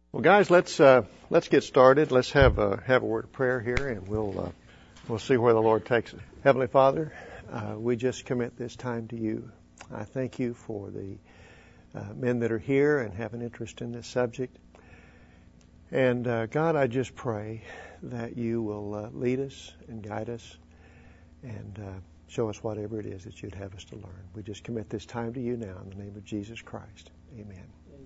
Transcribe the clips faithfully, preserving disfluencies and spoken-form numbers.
Well, guys, let's uh, let's get started. Let's have a have a word of prayer here, and we'll uh, we'll see where the Lord takes us. Heavenly Father, uh, we just commit this time to you. I thank you for the uh, men that are here and have an interest in this subject. And uh, God, I just pray that you will uh, lead us and guide us and uh, show us whatever it is that you'd have us to learn. We just commit this time to you now in the name of Jesus Christ. Amen.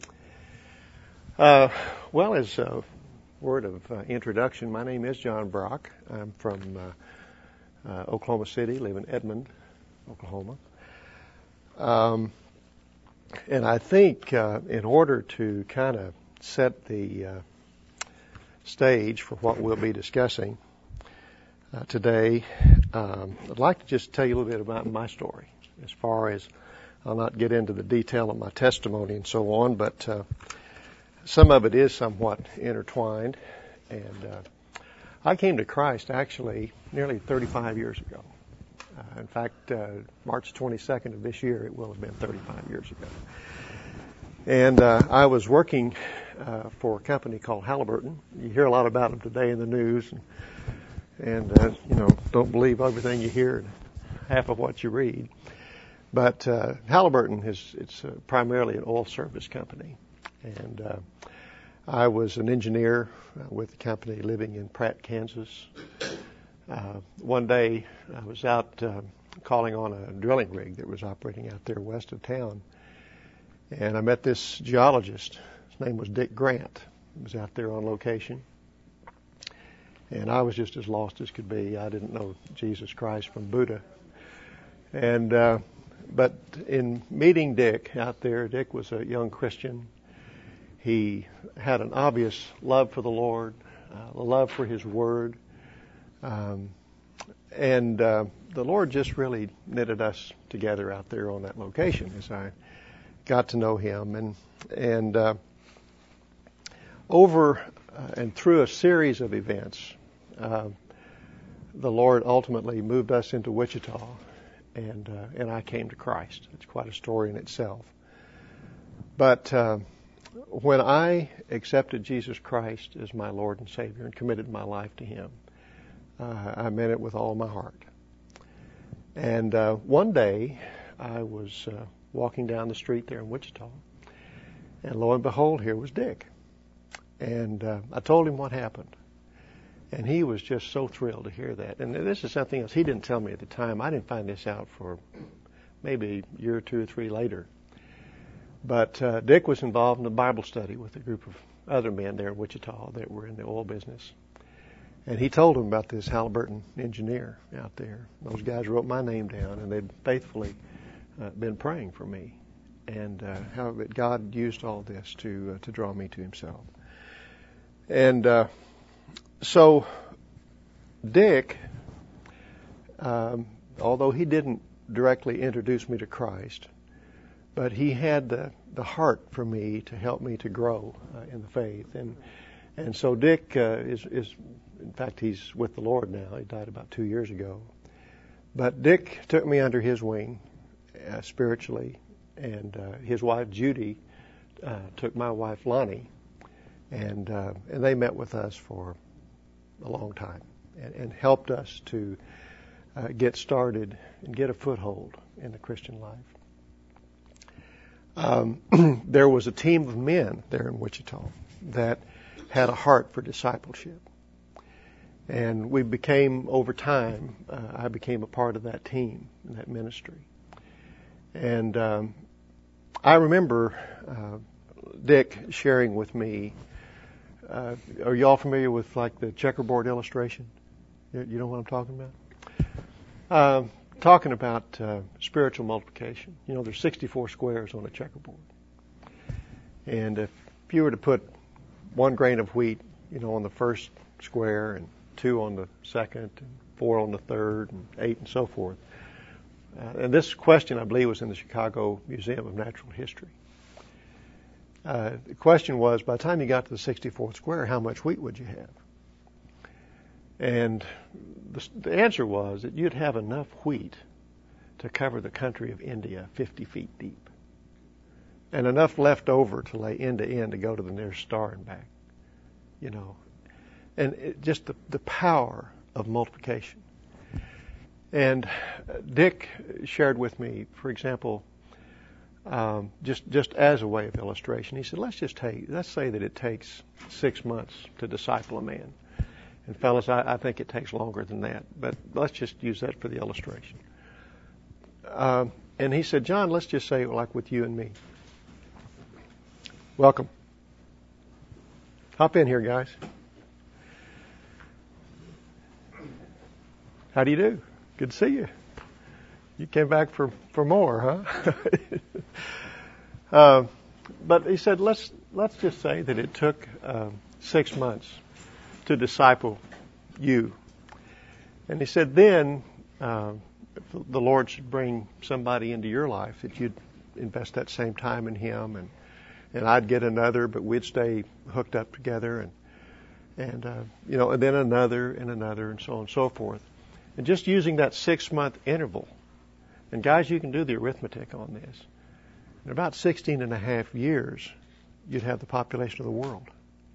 Uh, well, as a word of uh, introduction, my name is John Brock. I'm from uh, uh, Oklahoma City, live in Edmond, Oklahoma. Um, and I think uh, in order to kind of set the uh, stage for what we'll be discussing uh, today, um, I'd like to just tell you a little bit about my story. As far as, I'll not get into the detail of my testimony and so on, but uh, some of it is somewhat intertwined. And uh, I came to Christ actually nearly thirty-five years ago. Uh, in fact, uh, March twenty-second of this year, it will have been thirty-five years ago. And uh, I was working uh, for a company called Halliburton. You hear a lot about them today in the news. And, and uh, you know, don't believe everything you hear and half of what you read. But uh, Halliburton is it's uh, primarily an oil service company. And uh, I was an engineer uh, with the company living in Pratt, Kansas. Uh, one day I was out uh, calling on a drilling rig that was operating out there west of town. And I met this geologist. His name was Dick Grant. He was out there on location. And I was just as lost as could be. I didn't know Jesus Christ from Buddha. And uh, but in meeting Dick out there, Dick was a young Christian. He had an obvious love for the Lord, uh, a love for His Word. Um, and uh, the Lord just really knitted us together out there on that location as I got to know him. And and uh, over uh, and through a series of events, uh, the Lord ultimately moved us into Wichita, and uh, and I came to Christ. It's quite a story in itself. But uh, when I accepted Jesus Christ as my Lord and Savior and committed my life to Him, uh, I meant it with all my heart. And uh, one day, I was uh, walking down the street there in Wichita, and lo and behold, here was Dick. And uh, I told him what happened. And he was just so thrilled to hear that. And this is something else he didn't tell me at the time. I didn't find this out for maybe a year or two or three later. But uh, Dick was involved in a Bible study with a group of other men there in Wichita that were in the oil business. And he told them about this Halliburton engineer out there. Those guys wrote my name down, and they'd faithfully uh, been praying for me. And uh, how that God used all this to uh, to draw me to Himself. And uh, so Dick, um, although he didn't directly introduce me to Christ, but he had the, the heart for me to help me to grow uh, in the faith. And and so Dick uh, is, is, in fact, he's with the Lord now. He died about two years ago. But Dick took me under his wing uh, spiritually, and uh, his wife Judy uh, took my wife Lonnie, and uh, and they met with us for a long time and, and helped us to uh, get started and get a foothold in the Christian life. Um, there was a team of men there in Wichita that had a heart for discipleship. And we became, over time, uh, I became a part of that team, that ministry. And um, I remember uh, Dick sharing with me, uh, are you all familiar with like the checkerboard illustration? You, you know what I'm talking about? Uh, talking about uh, spiritual multiplication. You know, there's sixty-four squares on a checkerboard. And if you were to put one grain of wheat, you know, on the first square, and two on the second, and four on the third, and eight and so forth. Uh, and this question, I believe, was in the Chicago Museum of Natural History. Uh, the question was, by the time you got to the sixty-fourth square, how much wheat would you have? And the, the answer was that you'd have enough wheat to cover the country of India fifty feet deep. and enough left over to lay end to end to go to the nearest star and back. You know, and it, just the, the power of multiplication. And Dick shared with me, for example, um, just just as a way of illustration, he said, let's just take, let's say that it takes six months to disciple a man. And fellas, I, I think it takes longer than that, but let's just use that for the illustration. Um, and he said, John, let's just say like with you and me. Welcome. Hop in here, guys. How do you do? Good to see you. You came back for, for more, huh? uh, but he said, let's let's just say that it took uh, six months to disciple you. And he said, then uh, the Lord should bring somebody into your life that you'd invest that same time in him, and and I'd get another, but we'd stay hooked up together, and and uh, you know, and then another and another, and so on and so forth. And just using that six-month interval, and guys, you can do the arithmetic on this. In about sixteen and a half years, you'd have the population of the world.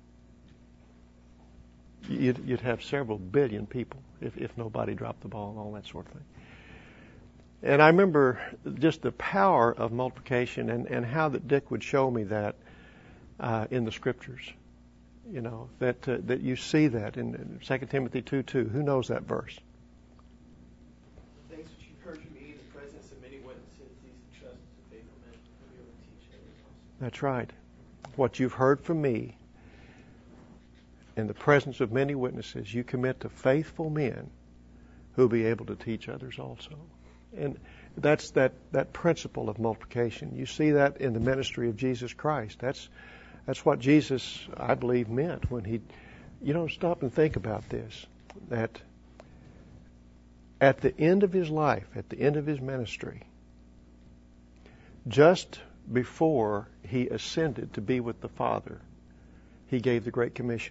You'd, you'd have several billion people if, if nobody dropped the ball and all that sort of thing. And I remember just the power of multiplication, and, and how that Dick would show me that uh, in the Scriptures. You know, that uh, that you see that in, in Second Timothy two two. Who knows that verse? That's right. What you've heard from me in the presence of many witnesses, you commit to faithful men who will be able to teach others also. And that's that, that principle of multiplication. You see that in the ministry of Jesus Christ. That's that's what Jesus, I believe, meant when he, you know, stop and think about this, that at the end of his life, at the end of his ministry, just before he ascended to be with the Father, he gave the Great Commission.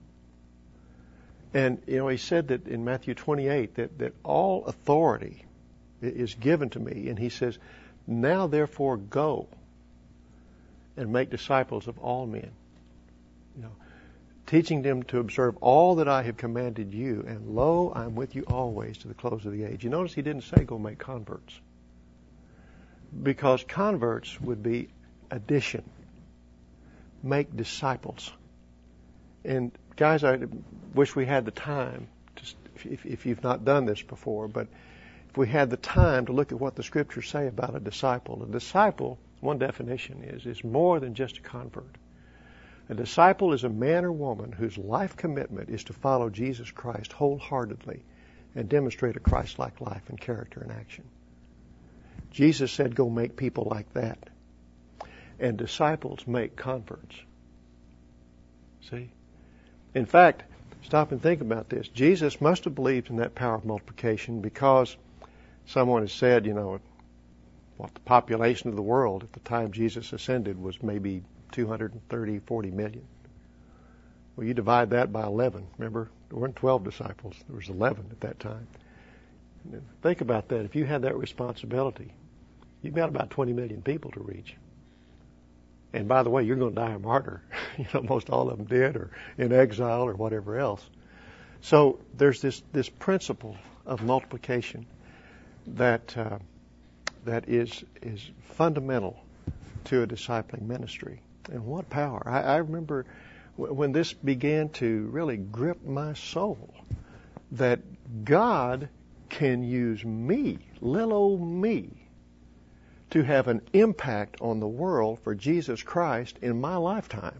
And, you know, he said that in Matthew twenty-eight, that, that all authority is given to me. And he says, now therefore go and make disciples of all men. You know, teaching them to observe all that I have commanded you. And lo, I'm with you always to the close of the age. You notice he didn't say go make converts. Because converts would be addition. Make disciples. And guys, I wish we had the time, to, if, if you've not done this before, but if we had the time to look at what the Scriptures say about a disciple. A disciple, one definition is, is more than just a convert. A disciple is a man or woman whose life commitment is to follow Jesus Christ wholeheartedly and demonstrate a Christ-like life and character and action. Jesus said, go make people like that. And disciples make converts. See? In fact, stop and think about this. Jesus must have believed in that power of multiplication, because someone has said, you know, what the population of the world at the time Jesus ascended was maybe two hundred thirty, forty million. Well, you divide that by eleven. Remember, there weren't twelve disciples. There was eleven at that time. Think about that. If you had that responsibility, you've got about twenty million people to reach. And by the way, you're going to die a martyr. You know, most all of them did, or in exile, or whatever else. So there's this this principle of multiplication that uh, that is is fundamental to a discipling ministry. And what power! I, I remember w- when this began to really grip my soul, that God can use me, little old me, to have an impact on the world for Jesus Christ in my lifetime.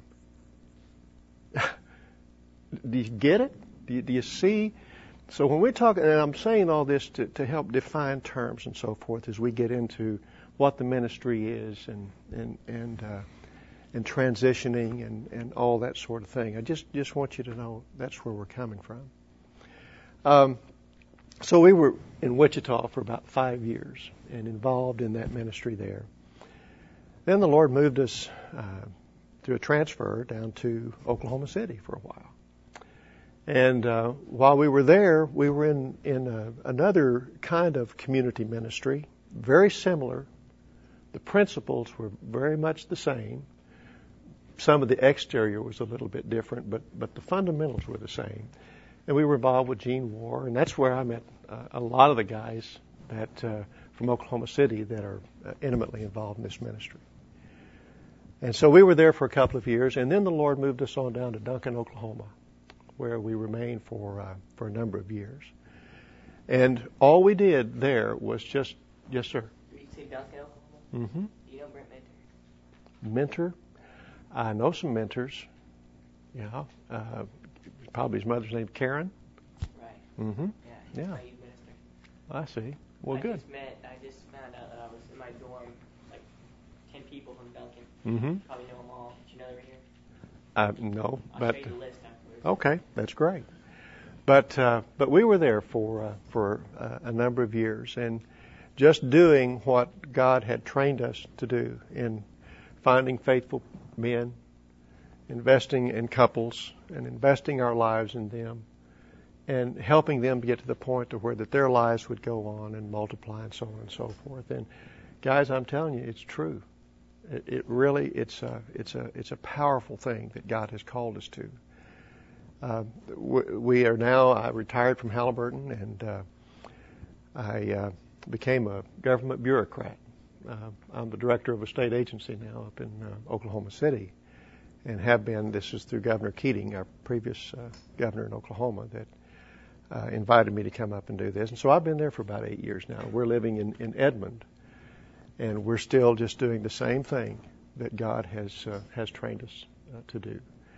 Do you get it? Do you, do you see? So when we're talking, and I'm saying all this to, to help define terms and so forth as we get into what the ministry is and and and uh, and transitioning and, and all that sort of thing. I just, just want you to know that's where we're coming from. Um, so we were in Wichita for about five years and involved in that ministry there. Then the Lord moved us uh, through a transfer down to Oklahoma City for a while. And uh, while we were there, we were in, in a, another kind of community ministry, very similar the principles were very much the same. Some of the exterior was a little bit different, but, but the fundamentals were the same. And we were involved with Gene War, and that's where I met uh, a lot of the guys that uh, from Oklahoma City that are uh, intimately involved in this ministry. And so we were there for a couple of years, and then the Lord moved us on down to Duncan, Oklahoma, where we remained for uh, for a number of years. And all we did there was just, yes, sir. Did you say Duncan, Oklahoma? Mm-hmm. You know Brent Mentor? Mentor? I know some mentors. Yeah. Uh, probably his mother's name, Karen. Right. Mm-hmm. Yeah. He's Yeah. my youth minister. I see. Well, I good. Just met, I just found out that I was in my dorm, like ten people from Duncan. Mm-hmm. Probably know them all. Did you know they were here? Uh, no, I'll but show you the list afterwards. okay, that's great. But uh, but we were there for uh, for uh, a number of years, and just doing what God had trained us to do in finding faithful men, investing in couples, and investing our lives in them, and helping them to get to the point to where that their lives would go on and multiply and so on and so forth. And guys, I'm telling you, it's true. It, it really it's a it's a it's a powerful thing that God has called us to. Uh, we are now, I retired from Halliburton, and uh, I uh, became a government bureaucrat. Uh, I'm the director of a state agency now up in uh, Oklahoma City, and have been. This is through Governor Keating, our previous uh, governor in Oklahoma, that uh, invited me to come up and do this. And so I've been there for about eight years now. We're living in, in Edmond, and we're still just doing the same thing that God has uh, has trained us uh, to do.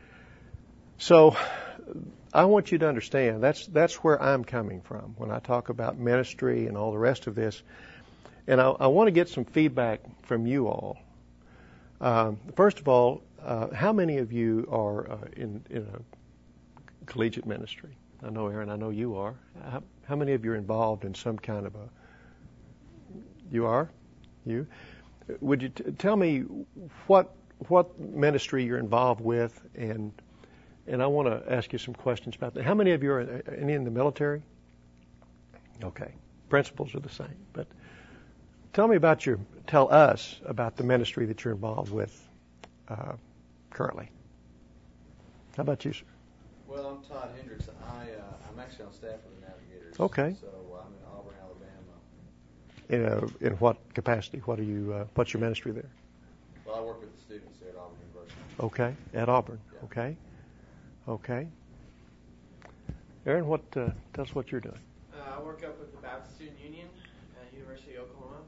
So I want you to understand that's that's where I'm coming from when I talk about ministry and all the rest of this. And I, I want to get some feedback from you all. Um, first of all, uh, how many of you are uh, in, in a collegiate ministry? I know, Aaron, I know you are. How, how many of you are involved in some kind of a... You are? You? Would you t- tell me what what ministry you're involved with, and And I want to ask you some questions about that. How many of you are in, in the military? Okay. Principles are the same. But tell me about your, tell us about the ministry that you're involved with uh, currently. How about you, sir? Well, I'm Todd Hendricks. I, uh, I'm actually on staff with the Navigators. Okay. So I'm in Auburn, Alabama. In, a, in what capacity? What are you, uh, what's your ministry there? Well, I work with the students there at Auburn University. Okay. At Auburn. Yeah. Okay. Okay. Aaron, what? Uh, tell us what you're doing. Uh, I work up with the Baptist Student Union at University of Oklahoma.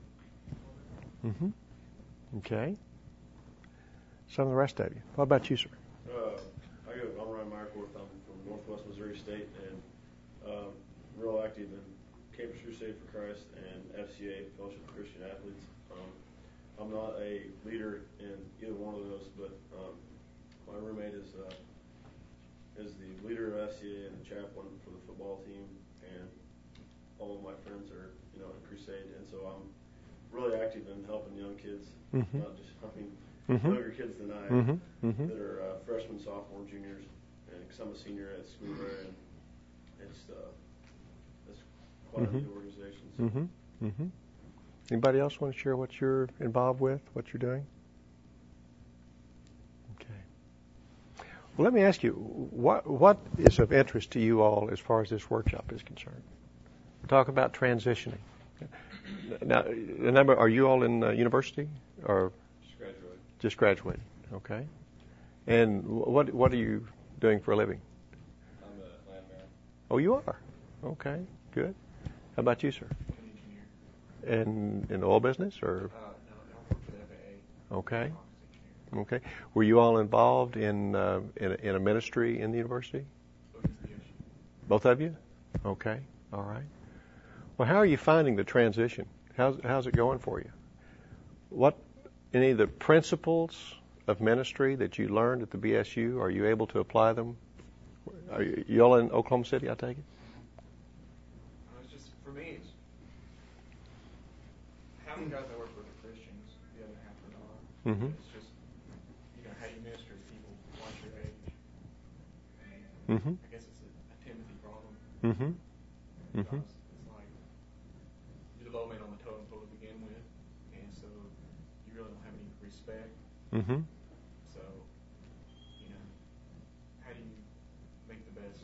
Mm-hmm. Okay. Some of the rest of you. What about you, sir? Uh, I go, I'm Ryan Meyerforth. I'm from Northwest Missouri State, and um, real active in Campus Crusade for Christ and F C A, Fellowship of Christian Athletes. Um, I'm not a leader in either one of those, but um, my roommate is uh, is the leader of F C A and the chaplain for the football team, and all of my friends are, you know, in Crusade, and so I'm really active in helping young kids, Mm-hmm. not just, I mean, Mm-hmm. younger kids than I am, Mm-hmm. Mm-hmm. that are uh, freshmen, sophomore, juniors, and because I'm a senior at school there, and it's uh, it's quite Mm-hmm. a neat organization. So. Mm-hmm. Mm-hmm. Anybody else want to share what you're involved with, what you're doing? Okay. Well, let me ask you, what what is of interest to you all as far as this workshop is concerned? Talk about transitioning. Now, remember, are you all in uh, university or Just graduated. just graduated? Okay. And what what are you doing for a living? I'm a landman. Oh, you are. Okay, good. How about you, sir? I'm an engineer. In in the oil business or? Uh, no, I work for the F A A. Okay. I'm an office engineer. Okay. Were you all involved in uh, in, a, in a ministry in the university? So he's the issue. Both of you? Okay. All right. Well, how are you finding the transition? How's how's it going for you? What any of the principles of ministry that you learned at the B S U, are you able to apply them? Are you, you all in Oklahoma City, I take it? Uh, it's just, for me, it's half the guys I work with are Christians, the other half are not. Mm-hmm. It's just, you know, how you minister to people once your age. And Mm-hmm. I guess it's a, a Timothy problem. Mm-hmm. Mm-hmm. Because it's like, you're the low man on the totem pole to begin with. And so respect. Mm-hmm. So, you know, how do you make the best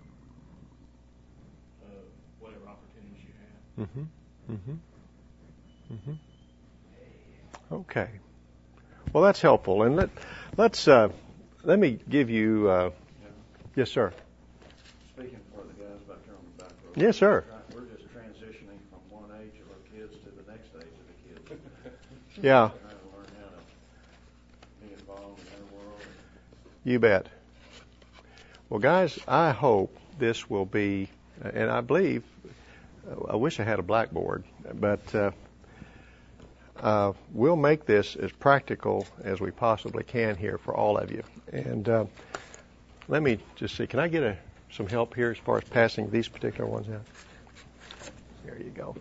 of whatever opportunities you have? Mm-hmm. Mm-hmm. Mm-hmm. Okay. Well, that's helpful. And let let's uh, let me give you. Uh, yes, sir. Speaking for the guys back there on the back row. Yes, sir. We're just transitioning from one age of our kids to the next age of the kids. Yeah. Trying to learn how to be involved in their world. You bet. Well, guys, I hope this will be, and I believe, I wish I had a blackboard, but uh, uh, we'll make this as practical as we possibly can here for all of you. And uh, let me just see, can I get a, some help here as far as passing these particular ones out? There you go.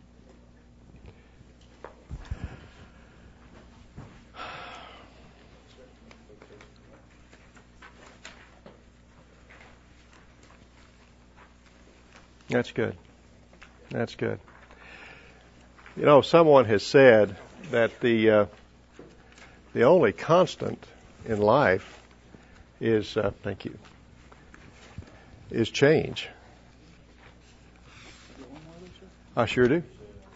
That's good. That's good. You know, someone has said that the uh, the only constant in life is, uh, thank you, is change. I sure do.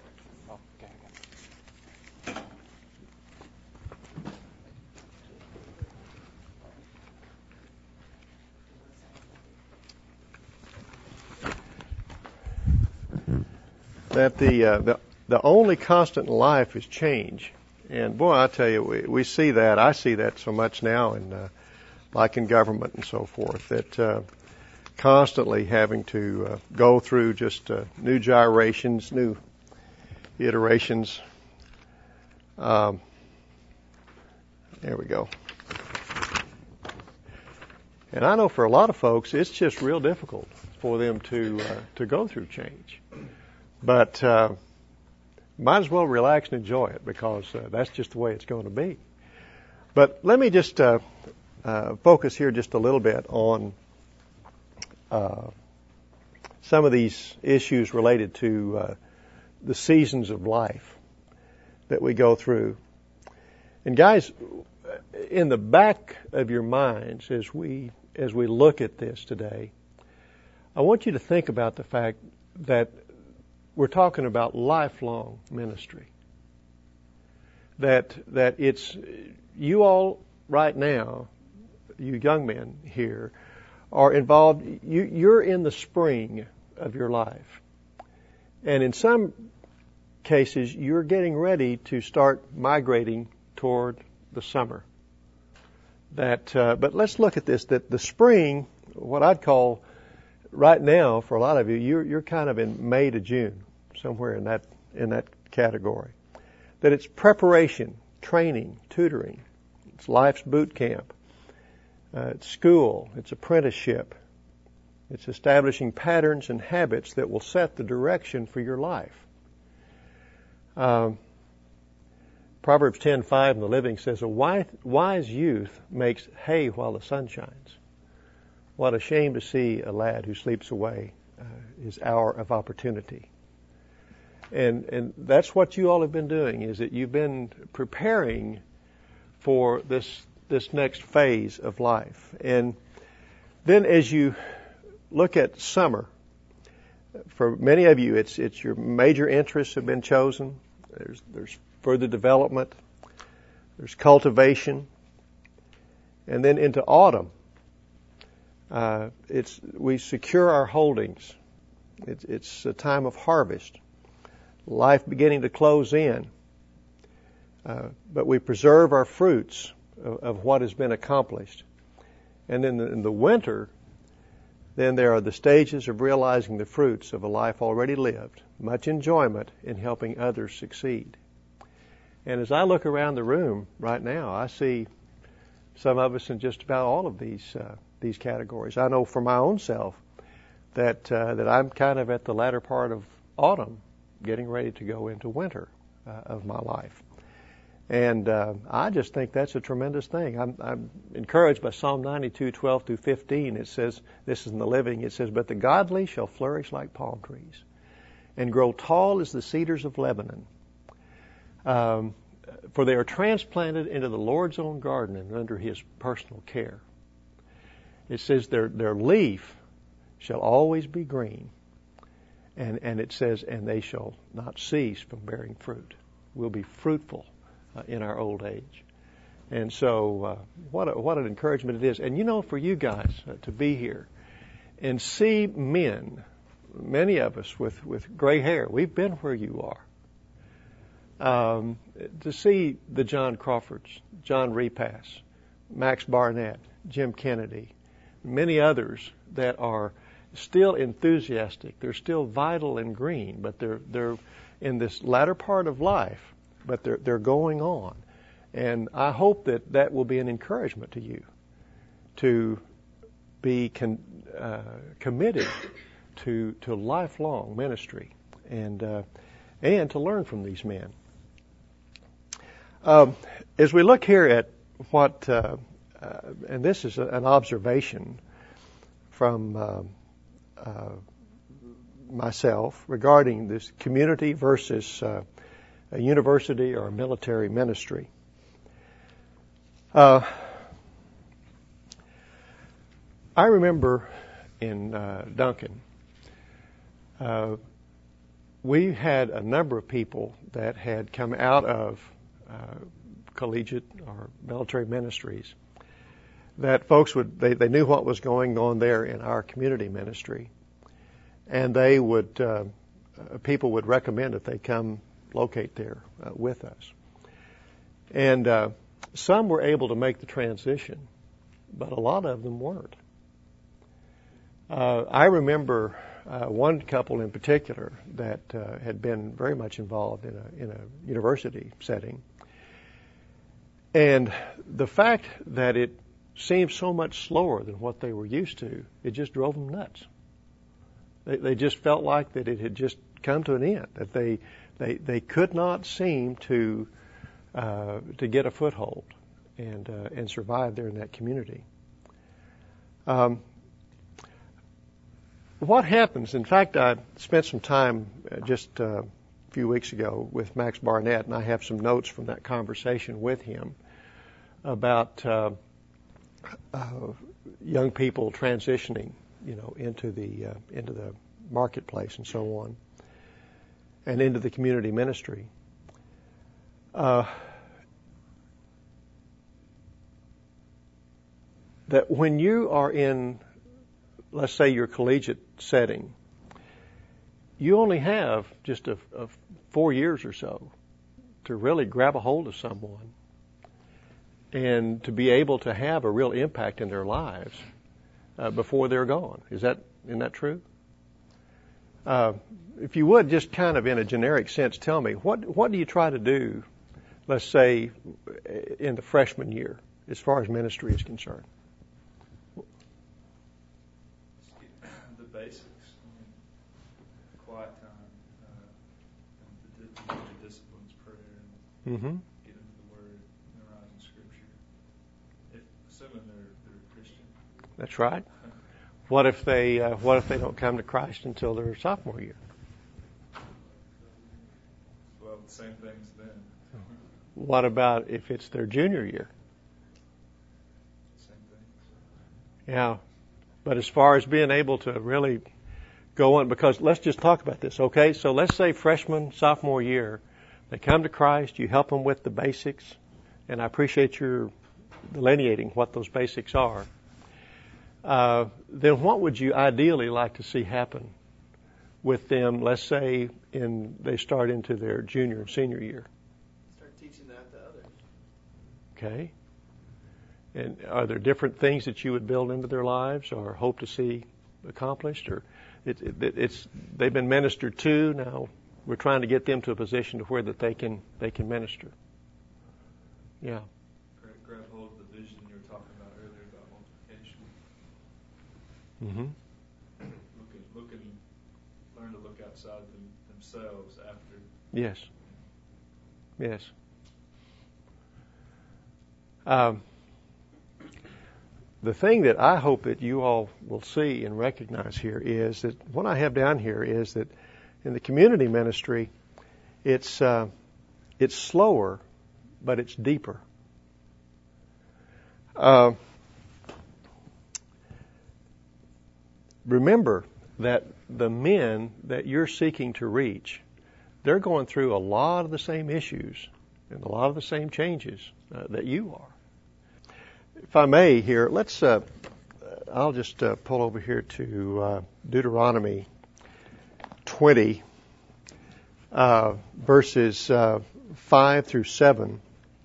That the, uh, the the only constant in life is change, and boy, I tell you, we, we see that. I see that so much now, in uh, like in government and so forth, that uh, constantly having to uh, go through just uh, new gyrations, new iterations. Um, there we go. And I know for a lot of folks, it's just real difficult for them to uh, to go through change. But uh, might as well relax and enjoy it, because uh, that's just the way it's going to be. But let me just uh, uh, focus here just a little bit on uh, some of these issues related to uh, the seasons of life that we go through. And guys, in the back of your minds as we as we look at this today, I want you to think about the fact that we're talking about lifelong ministry. That that it's you all right now, you young men here, are involved. You, you're in the spring of your life, and in some cases, you're getting ready to start migrating toward the summer. That, uh, but let's look at this. That the spring, what I'd call right now, for a lot of you, you're you're kind of in May to June, somewhere in that in that category. That it's preparation, training, tutoring. It's life's boot camp. Uh, it's school. It's apprenticeship. It's establishing patterns and habits that will set the direction for your life. Um, Proverbs ten five in the Living says, "A wise, wise youth makes hay while the sun shines. What a shame to see a lad who sleeps away uh, his hour of opportunity." And and that's what you all have been doing, is that you've been preparing for this this next phase of life. And then as you look at summer, for many of you, it's it's your major interests have been chosen. There's there's further development. There's cultivation. And then into autumn, uh, it's we secure our holdings. It's, it's a time of harvest. Life beginning to close in. Uh, but we preserve our fruits of, of what has been accomplished. And then in the winter, then there are the stages of realizing the fruits of a life already lived. Much enjoyment in helping others succeed. And as I look around the room right now, I see some of us in just about all of these uh, these categories. I know for my own self that uh, that I'm kind of at the latter part of autumn, getting ready to go into winter uh, of my life. And uh, I just think that's a tremendous thing. I'm, I'm encouraged by Psalm ninety-two, twelve through fifteen. It says, this is in the Living, it says, "But the godly shall flourish like palm trees and grow tall as the cedars of Lebanon." Um, for they are transplanted into the Lord's own garden and under His personal care. It says their their leaf shall always be green, and and it says, and they shall not cease from bearing fruit. We'll be fruitful uh, in our old age. And so, uh, what a, what an encouragement it is. And you know, for you guys uh, to be here and see men, many of us with, with gray hair, we've been where you are. Um, to see the John Crawfords, John Repass, Max Barnett, Jim Kennedy, many others that are still enthusiastic. They're still vital and green, but they're they're in this latter part of life, but they're they're going on. And I hope that that will be an encouragement to you to be con, uh, committed to to lifelong ministry and uh, and to learn from these men. Um, as we look here at what, uh, uh, and this is a, an observation from uh, uh, myself regarding this community versus uh, a university or a military ministry. Uh, I remember in uh, Duncan, uh, we had a number of people that had come out of uh, collegiate or military ministries that folks would, they, they knew what was going on there in our community ministry, and they would, uh, people would recommend that they come locate there uh, with us. And uh, some were able to make the transition, but a lot of them weren't. Uh, I remember uh, one couple in particular that uh, had been very much involved in a, in a university setting. And the fact that it seemed so much slower than what they were used to, it just drove them nuts. They, they just felt like that it had just come to an end, that they they, they could not seem to uh, to get a foothold and uh, and survive there in that community. Um, what happens? In fact, I spent some time just uh, a few weeks ago with Max Barnett, and I have some notes from that conversation with him about uh, uh, young people transitioning, you know, into the uh, into the marketplace and so on, and into the community ministry. Uh, that when you are in, let's say, your collegiate setting, you only have just a, a four years or so to really grab a hold of someone and to be able to have a real impact in their lives uh, before they're gone. Is that isn't that true? Uh, if you would, just kind of in a generic sense, tell me, what what do you try to do, let's say, in the freshman year, as far as ministry is concerned? The basics, I mean, quiet time, uh, and the, the disciplines, prayer, and Mm-hmm. get into the Word, memorizing Scripture. If assuming they're they're a Christian. That's right. What if they uh, what if they don't come to Christ until their sophomore year? Well, the same things then. What about if it's their junior year? Same things. Yeah. But as far as being able to really go on, because let's just talk about this, okay? So let's say freshman, sophomore year, they come to Christ, you help them with the basics, and I appreciate your delineating what those basics are. Uh, then what would you ideally like to see happen with them, let's say, in they start into their junior and senior year? Start teaching that to others. Okay. And are there different things that you would build into their lives or hope to see accomplished? Or it, it, it's they've been ministered to, now we're trying to get them to a position to where that they can they can minister. Yeah. Grab, grab hold of the vision you were talking about earlier about multiplication. Mm-hmm. Look at, look and learn to look outside them, themselves after. Yes. Yes. Um, the thing that I hope that you all will see and recognize here is that what I have down here is that in the community ministry, it's uh, it's slower but it's deeper. Uh, remember that the men that you're seeking to reach, they're going through a lot of the same issues and a lot of the same changes uh, that you are. If I may here, let's, uh, I'll just uh, pull over here to uh, Deuteronomy twenty, uh, verses uh, five through seven.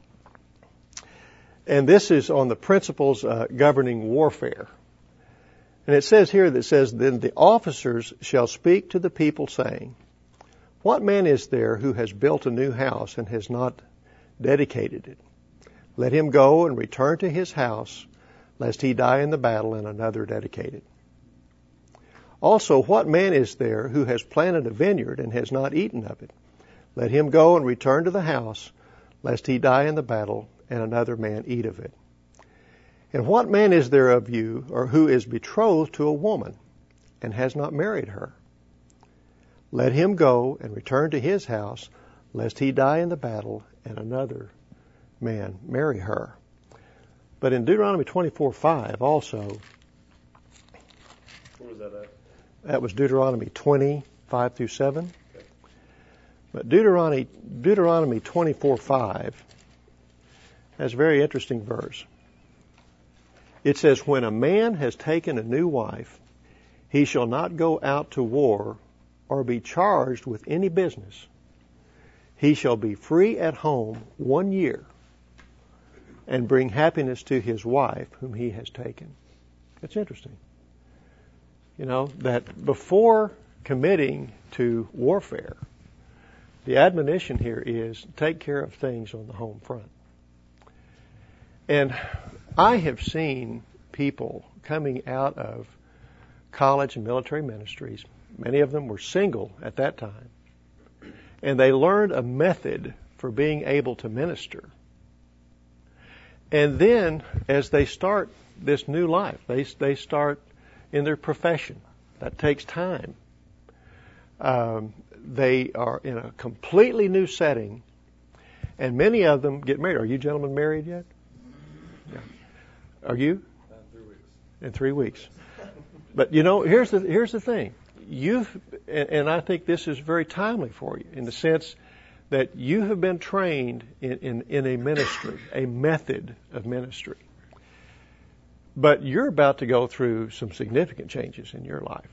And this is on the principles uh, governing warfare. And it says here that it says, then the officers shall speak to the people, saying, what man is there who has built a new house and has not dedicated it? Let him go and return to his house, lest he die in the battle and another dedicate it. Also, what man is there who has planted a vineyard and has not eaten of it? Let him go and return to the house, lest he die in the battle and another man eat of it. And what man is there of you, or who is betrothed to a woman and has not married her? Let him go and return to his house, lest he die in the battle and another man marry her. But in Deuteronomy twenty-four five also, Where was that at? that was Deuteronomy twenty, five through seven. Okay. But Deuteronomy, Deuteronomy twenty-four five has a very interesting verse. It says, when a man has taken a new wife, he shall not go out to war or be charged with any business. He shall be free at home one year and bring happiness to his wife whom he has taken. That's interesting. You know, that before committing to warfare, the admonition here is take care of things on the home front. And I have seen people coming out of college and military ministries. Many of them were single at that time. And they learned a method for being able to minister. And then, as they start this new life, they they start in their profession. That takes time. Um, they are in a completely new setting, and many of them get married. Are you gentlemen married yet? Yeah. Are you? Uh, three weeks. In three weeks. But you know, here's the here's the thing. You've, and, and I think this is very timely for you in the sense that you have been trained in, in, in a ministry, a method of ministry. But you're about to go through some significant changes in your life.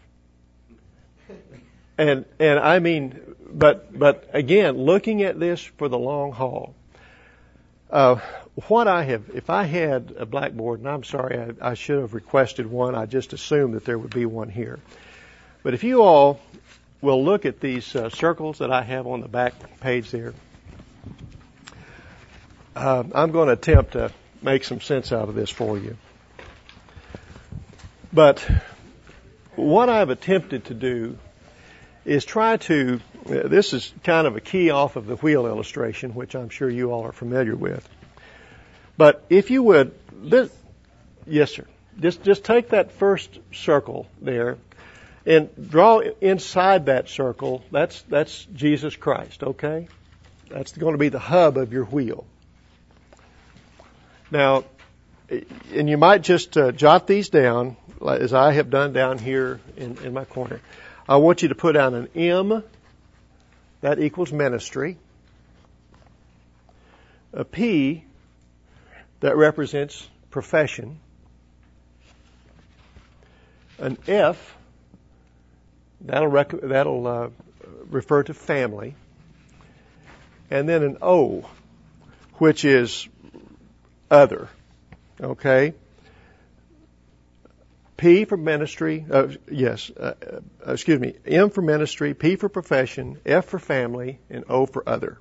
And and I mean, but but again, looking at this for the long haul, uh, what I have, if I had a blackboard, and I'm sorry, I, I should have requested one. I just assumed that there would be one here. But if you all will look at these uh, circles that I have on the back page there, uh, I'm going to attempt to make some sense out of this for you. But what I've attempted to do is try to, uh, this is kind of a key off of the wheel illustration, which I'm sure you all are familiar with. But if you would, this, yes sir, just, just take that first circle there and draw inside that circle, that's, that's Jesus Christ, okay? That's going to be the hub of your wheel. Now, and you might just uh, jot these down, as I have done down here in, in my corner. I want you to put down an M, that equals ministry. A P, that represents profession. An F, that'll, rec- that'll uh, refer to family. And then an O, which is other. Okay? P for ministry, uh, yes, uh, uh, excuse me, M for ministry, P for profession, F for family, and O for other.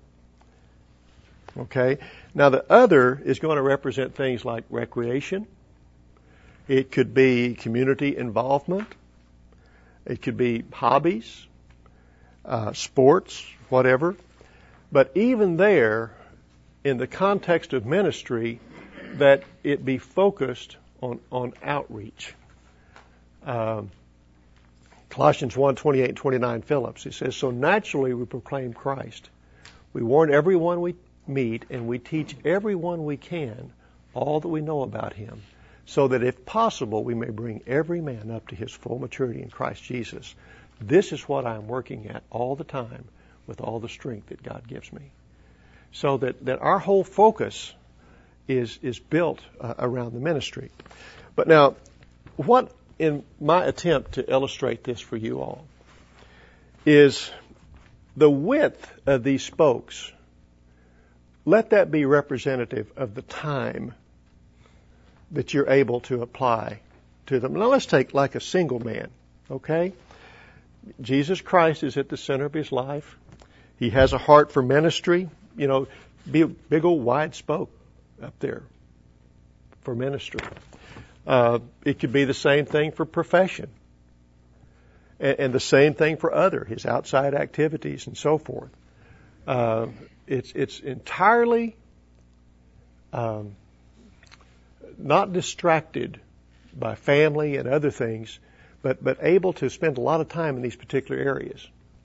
Okay? Now the other is going to represent things like recreation. It could be community involvement. It could be hobbies, uh, sports, whatever. But even there, in the context of ministry, that it be focused on, on outreach. Um, Colossians one, twenty-eight and twenty-nine, Phillips, it says, so naturally we proclaim Christ. We warn everyone we, meet and we teach everyone we can all that we know about him, so that if possible we may bring every man up to his full maturity in Christ Jesus. This is what I'm working at all the time with all the strength that God gives me. So that, that our whole focus is is built uh, around the ministry. But now, what in my attempt to illustrate this for you all is the width of these spokes. Let that be representative of the time that you're able to apply to them. Now let's take like a single man, okay? Jesus Christ is at the center of his life. He has a heart for ministry. You know, big, big old wide spoke up there for ministry. Uh, it could be the same thing for profession. And, and the same thing for other, his outside activities and so forth. Uh, it's, it's entirely um, not distracted by family and other things, but, but able to spend a lot of time in these particular areas.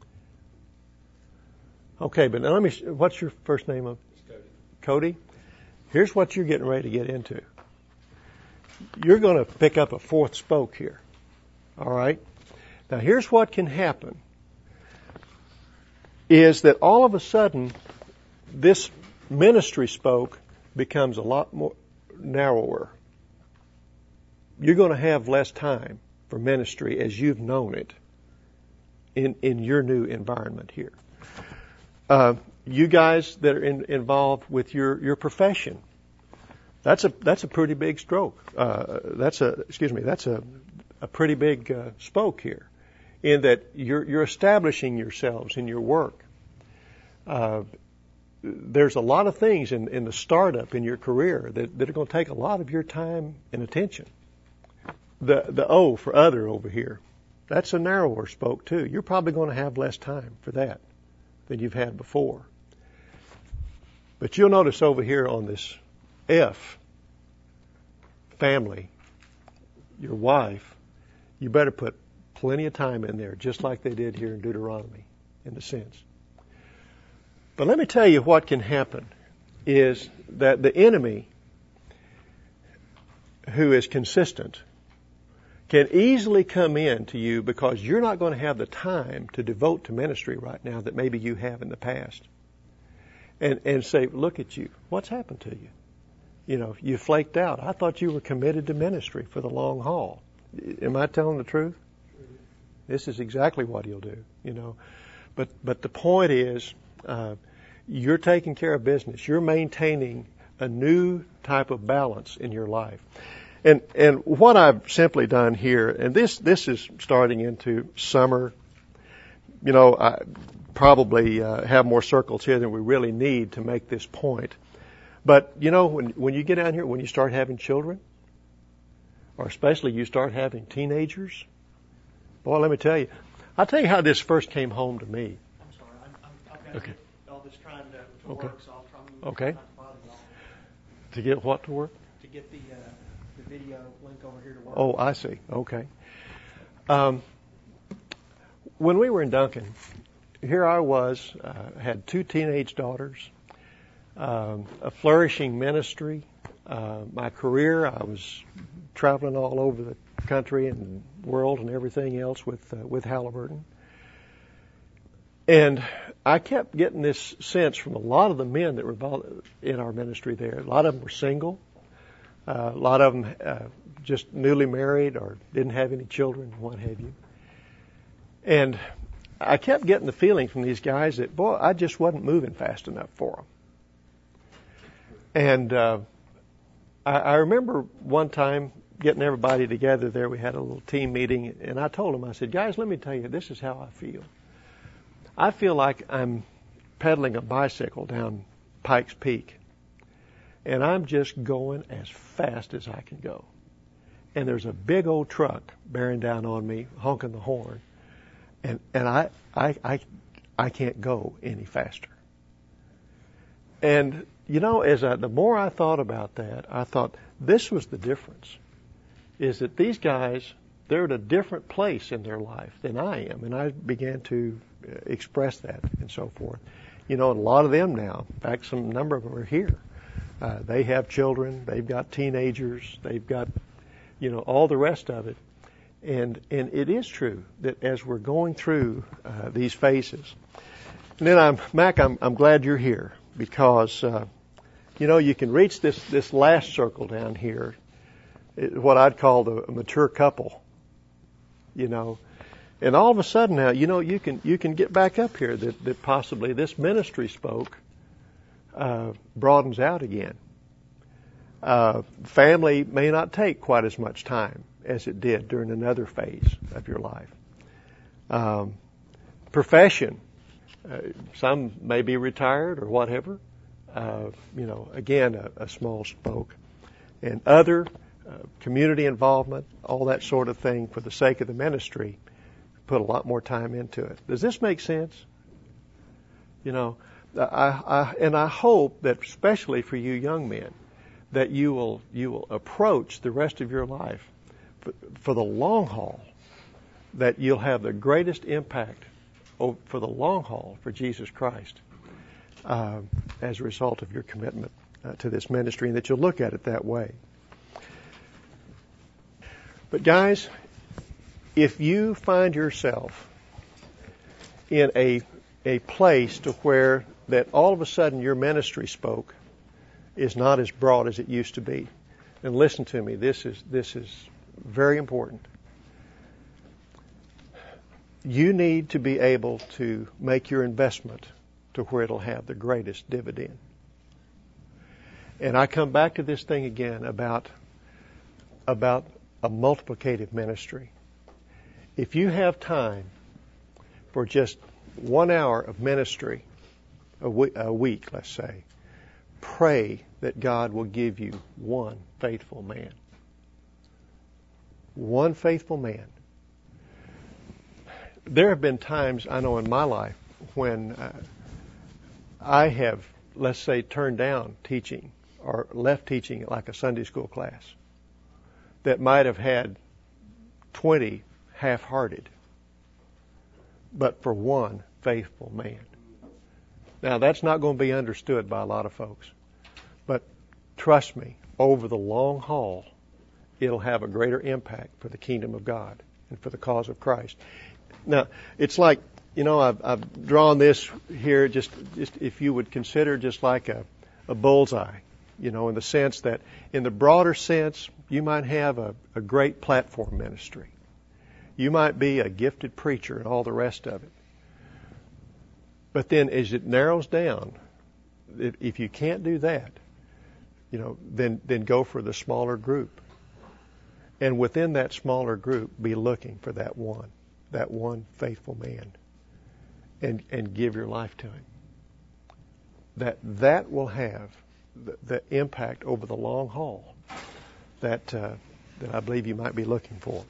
Okay, but now let me, what's your first name? Of? Cody. Cody? Here's what you're getting ready to get into. You're going to pick up a fourth spoke here. All right? Now here's what can happen is that all of a sudden this ministry spoke becomes a lot more narrower. You're going to have less time for ministry as you've known it in, in your new environment here. Uh, you guys that are in, involved with your, your profession, that's a that's a pretty big stroke. Uh, that's a excuse me. That's a a pretty big uh, spoke here, in that you're you're establishing yourselves in your work. Uh, there's a lot of things in, in the startup in your career that, that are going to take a lot of your time and attention. The the O for other over here, that's a narrower spoke too. You're probably going to have less time for that than you've had before. But you'll notice over here on this F, family, your wife, you better put plenty of time in there, just like they did here in Deuteronomy, in a sense. But let me tell you what can happen is that the enemy, who is consistent, can easily come in to you because you're not going to have the time to devote to ministry right now that maybe you have in the past. And and say, look at you. What's happened to you? You know, you flaked out. I thought you were committed to ministry for the long haul. Am I telling the truth? This is exactly what he'll do, you know. But but the point is, uh, you're taking care of business. You're maintaining a new type of balance in your life. And and what I've simply done here, and this this is starting into summer. You know, I probably uh, have more circles here than we really need to make this point. But you know, when when you get down here, when you start having children, or especially you start having teenagers, boy, let me tell you, I'll tell you how this first came home to me. I'm sorry, I'm, I'm, I've got Okay. to get all this trying to, to Okay. work, so I'll try and Okay. not to bother you all. To get what to work? To get the uh, the video link over here to work. Oh, I see. Okay. Um, when we were in Duncan, here I was, uh, had two teenage daughters, um, a flourishing ministry. Uh, my career, I was traveling all over the country and world and everything else with uh, with Halliburton. And I kept getting this sense from a lot of the men that were involved in our ministry there. A lot of them were single. Uh, a lot of them uh, just newly married or didn't have any children, what have you. And I kept getting the feeling from these guys that, boy, I just wasn't moving fast enough for them. And uh, I, I remember one time getting everybody together there. We had a little team meeting, and I told them, I said, guys, let me tell you, this is how I feel. I feel like I'm pedaling a bicycle down Pikes Peak, and I'm just going as fast as I can go. And there's a big old truck bearing down on me, honking the horn, and and I I I, I can't go any faster. And you know, as I, the more I thought about that, I thought this was the difference: is that these guys, they're at a different place in their life than I am, and I began to express that and so forth. you know, and a lot of them now, in fact, some number of them are here. Uh, they have children, they've got teenagers, they've got, you know, all the rest of it. And and it is true that as we're going through uh, these phases, and then I'm Mac, I'm I'm glad you're here because uh, you know you can reach this this last circle down here, it, what I'd call the mature couple, you know, and all of a sudden now you know you can you can get back up here that that possibly this ministry spoke uh, broadens out again. Uh, family may not take quite as much time as it did during another phase of your life. Um, profession, uh, some may be retired or whatever. Uh, you know, again, a, a small spoke. And other, uh, community involvement, all that sort of thing for the sake of the ministry, put a lot more time into it. Does this make sense? You know, I, I, and I hope that especially for you young men, that you will you will approach the rest of your life for, for the long haul, that you'll have the greatest impact for the long haul for Jesus Christ uh, as a result of your commitment uh, to this ministry, and that you'll look at it that way. But guys, if you find yourself in a a place to where that all of a sudden your ministry spoke is not as broad as it used to be. And listen to me, this is this is very important. You need to be able to make your investment to where it'll have the greatest dividend. And I come back to this thing again about about a multiplicative ministry. If you have time for just one hour of ministry a week, a week let's say, pray that God will give you one faithful man. One faithful man. There have been times, I know in my life, when uh, I have, let's say, turned down teaching or left teaching like a Sunday school class that might have had twenty half-hearted, but for one faithful man. Now, that's not going to be understood by a lot of folks. But trust me, over the long haul, it'll have a greater impact for the kingdom of God and for the cause of Christ. Now, it's like, you know, I've, I've drawn this here just, just if you would consider just like a, a bullseye, you know, in the sense that in the broader sense, you might have a, a great platform ministry. You might be a gifted preacher and all the rest of it. But then as it narrows down, if, if you can't do that, you know, then, then go for the smaller group. And within that smaller group, be looking for that one, that one faithful man, and, and give your life to him. That, that will have the, the impact over the long haul that, uh, that I believe you might be looking for.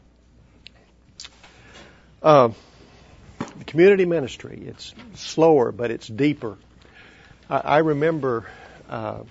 Um, community ministry, it's slower, but it's deeper. I, I remember, uh,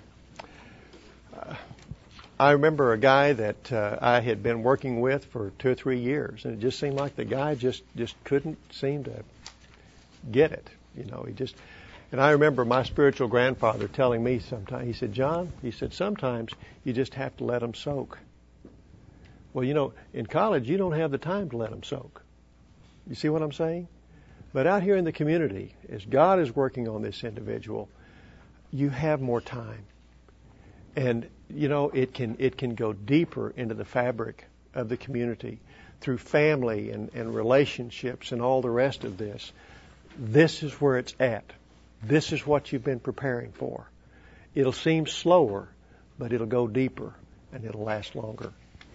I remember a guy that uh, I had been working with for two or three years, and it just seemed like the guy just, just couldn't seem to get it. You know, he just, and I remember my spiritual grandfather telling me sometime, he said, John, he said, sometimes you just have to let them soak. Well, you know, in college, you don't have the time to let them soak. You see what I'm saying? But out here in the community, as God is working on this individual, you have more time. And, you know, it can it can go deeper into the fabric of the community through family and, and relationships and all the rest of this. This is where it's at. This is what you've been preparing for. It'll seem slower, but it'll go deeper and it'll last longer.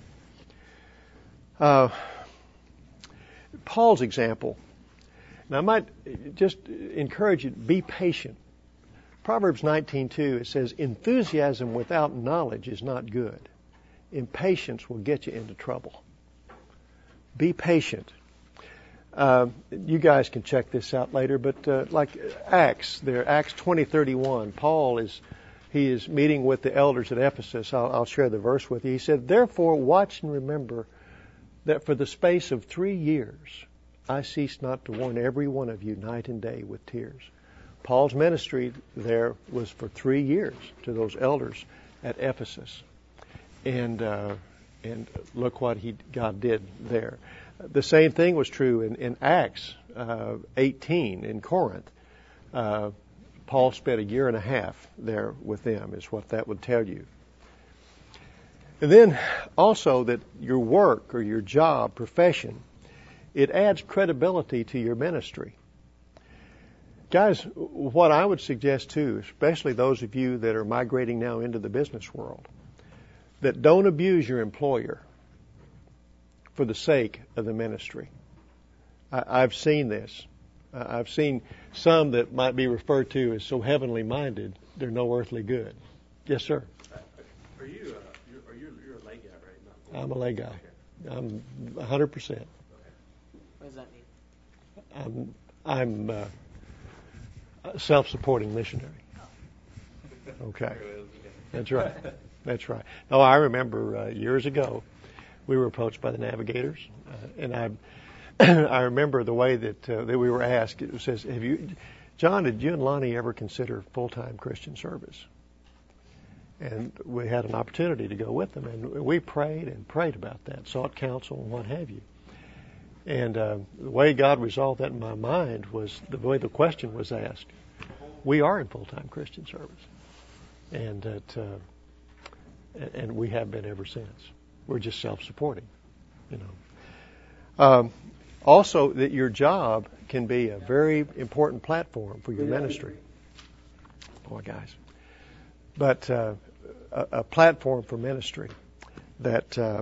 Uh, Paul's example. Now, I might just encourage you to be patient. Proverbs nineteen two, it says, enthusiasm without knowledge is not good. Impatience will get you into trouble. Be patient. Uh, you guys can check this out later, but uh, like Acts, there, Acts twenty thirty-one, Paul is he is meeting with the elders at Ephesus. I'll, I'll share the verse with you. He said, therefore watch and remember that for the space of three years I cease not to warn every one of you night and day with tears. Paul's ministry there was for three years to those elders at Ephesus. And uh, and look what he God did there. The same thing was true in, in Acts uh, eighteen in Corinth. Uh, Paul spent a year and a half there with them, is what that would tell you. And then also that your work or your job, profession, it adds credibility to your ministry. Guys, what I would suggest too, especially those of you that are migrating now into the business world, that don't abuse your employer for the sake of the ministry. I, I've seen this. Uh, I've seen some that might be referred to as so heavenly minded, they're no earthly good. Yes, sir. Are you? Uh, you're, are you? You're a lay guy, right? Not I'm a lay guy. I'm one hundred percent. What does that mean? I'm I'm uh, a self-supporting missionary. Okay, that's right. That's right. No, I remember uh, years ago, we were approached by the Navigators, uh, and I I remember the way that uh, that we were asked. It says, "Have you, John? Did you and Lonnie ever consider full-time Christian service?" And we had an opportunity to go with them, and we prayed and prayed about that, sought counsel and what have you. And uh, the way God resolved that in my mind was the way the question was asked. We are in full-time Christian service, and that, uh, and we have been ever since. We're just self-supporting, you know. Um, also, that your job can be a very important platform for your ministry. Boy, guys. But uh, a, a platform for ministry that uh,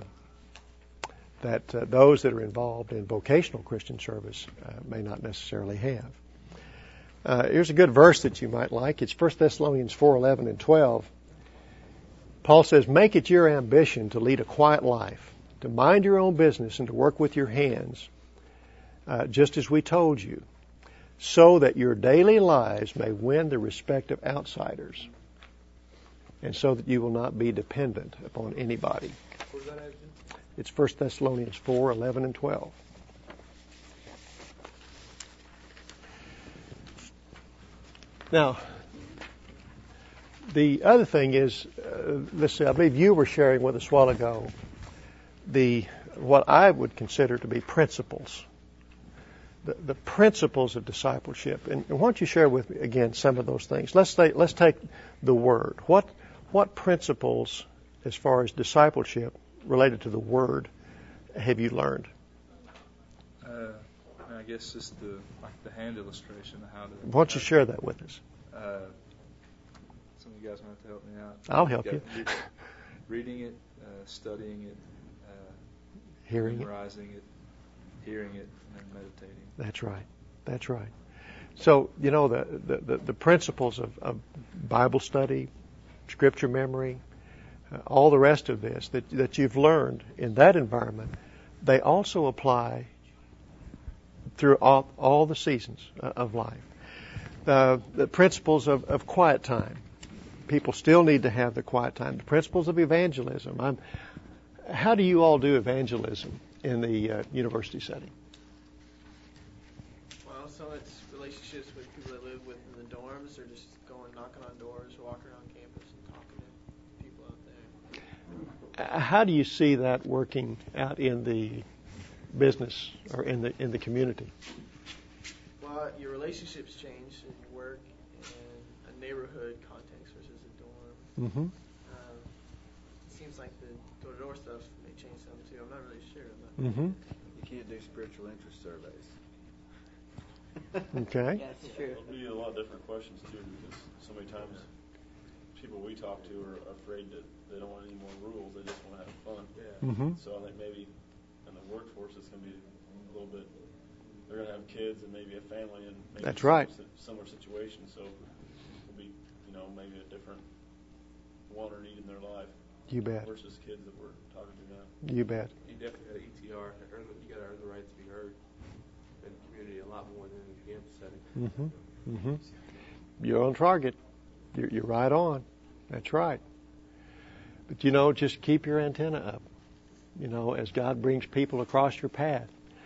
that uh, those that are involved in vocational Christian service uh, may not necessarily have. Uh, here's a good verse that you might like. It's First Thessalonians four eleven and twelve. Paul says, "Make it your ambition to lead a quiet life, to mind your own business, and to work with your hands, uh, just as we told you, so that your daily lives may win the respect of outsiders, and so that you will not be dependent upon anybody." Where's that at? It's First Thessalonians four eleven and twelve. Now, the other thing is, uh, let's see, I believe you were sharing with us a while ago the what I would consider to be principles, the, the principles of discipleship. And, and why don't you share with me again some of those things? Let's say, let's take the Word. What what principles, as far as discipleship related to the Word, have you learned? Uh, I guess just the like the hand illustration of how to. Why don't you share that with us? Uh, some of you guys might have to help me out. I'll help Yeah, you. read- Reading it, uh, studying it, uh, Hearing it. memorizing it, hearing it, and then meditating. That's right. That's right. So, you know, the, the, the, the principles of, of Bible study, scripture memory, uh, all the rest of this that, that you've learned in that environment, they also apply through all, all the seasons uh, of life. Uh, the principles of, of quiet time. People still need to have the quiet time. The principles of evangelism. I'm, how do you all do evangelism in the uh, university setting? Well, so it's relationships with people that live within the dorms, or just going knocking on doors, walking around campus and talking to people out there. Uh, How do you see that working out in the business or in the in the community? Well, your relationships change in your work in a neighborhood context versus a dorm. Mm-hmm. Um, it seems like the door-to-door stuff may change some too. I'm not really sure. But Mm-hmm. You can't do spiritual interest surveys. Okay. Yeah, it's true. There'll be a lot of different questions too, because so many times people we talk to are afraid that they don't want any more rules. They just want to have fun. Yeah. Mm-hmm. So I think maybe in the workforce it's going to be a little bit. They're going to have kids and maybe a family and maybe That's right. similar situations. So it'll be, you know, maybe a different want or need in their life You bet. versus kids that we're talking to now. You bet. You definitely got E T R. Earn the- You got to earn the right to be heard in the community a lot more than in the campus setting. Mm-hmm. Mm-hmm. You're on target. You're, you're right on. That's right. But, you know, just keep your antenna up, you know, as God brings people across your path.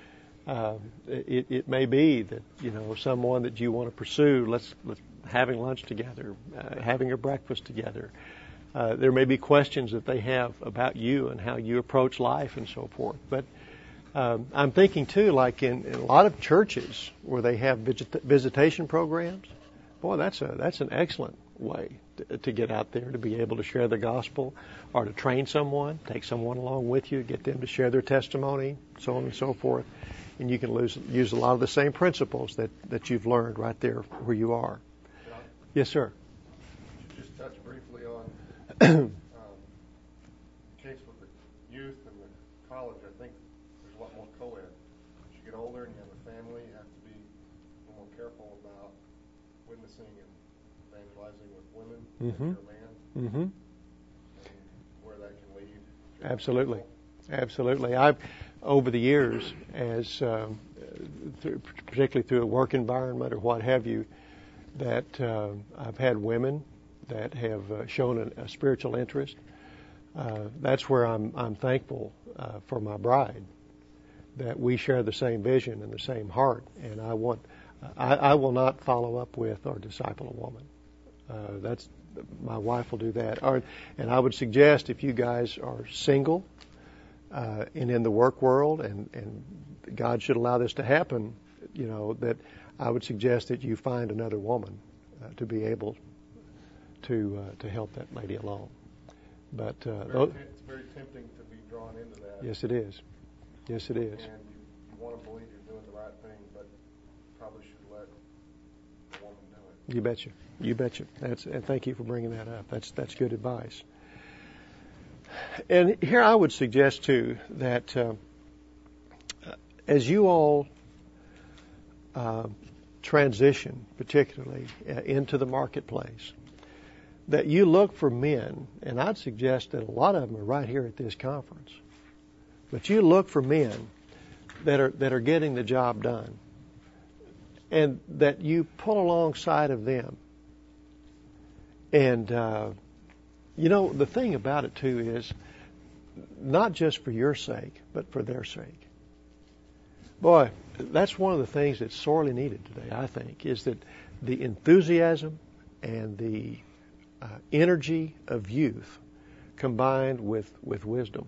Uh, it, it may be that, you know, someone that you want to pursue, let's, let's having lunch together, uh, having a breakfast together. Uh, there may be questions that they have about you and how you approach life and so forth. But um, I'm thinking, too, like in, in a lot of churches where they have visit- visitation programs, boy, that's a that's an excellent way to, to get out there, to be able to share the gospel or to train someone, take someone along with you, get them to share their testimony, so on and so forth. And you can lose, use a lot of the same principles that, that you've learned right there where you are. John, Yes, sir. could you just touch briefly on um, the case with the youth and the college? I think there's a lot more co-ed. As you get older and you have a family, you have to be a little more careful about witnessing and evangelizing with women Mm-hmm. if you're a man, Mm-hmm. and where that can lead. Absolutely. Absolutely. I've, over the years, as um, through, particularly through a work environment or what have you, that uh, I've had women that have uh, shown a, a spiritual interest. Uh, that's where I'm, I'm thankful uh, for my bride, that we share the same vision and the same heart. And I want, I, I will not follow up with or disciple a woman. Uh, that's my wife will do that. Or, and I would suggest if you guys are single uh, and in the work world, and, and God should allow this to happen, you know, that I would suggest that you find another woman uh, to be able to uh, to help that lady along. But uh, It's very, those, tem- it's very tempting to be drawn into that. yes, it is. Yes, it is. And you, you want to believe you're doing the right thing, but probably should let the woman do it. You betcha. You betcha. That's, and thank you for bringing that up. That's that's good advice. And here I would suggest too that uh, as you all uh, transition, particularly uh, into the marketplace, that you look for men, and I'd suggest that a lot of them are right here at this conference. But you look for men that are that are getting the job done, and that you pull alongside of them. And, uh, you know, the thing about it, too, is not just for your sake, but for their sake. Boy, that's one of the things that's sorely needed today, I think, is that the enthusiasm and the uh, energy of youth combined with, with wisdom.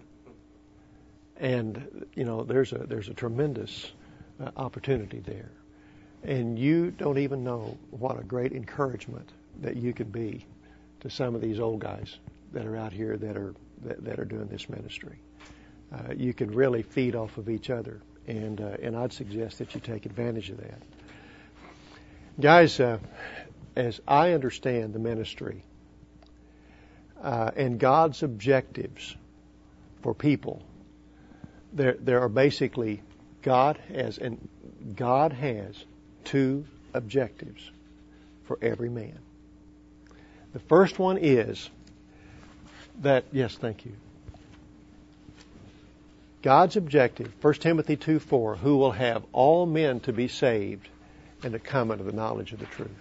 And, you know, there's a, there's a tremendous uh, opportunity there. And you don't even know what a great encouragement that you could be to some of these old guys that are out here that are that, that are doing this ministry. Uh, you can really feed off of each other, and uh, and I'd suggest that you take advantage of that. Guys, uh, as I understand the ministry uh, and God's objectives for people, there there are basically God has and God has two objectives for every man. The first one is that, yes, thank you. God's objective, First Timothy two four, who will have all men to be saved and to come unto the knowledge of the truth.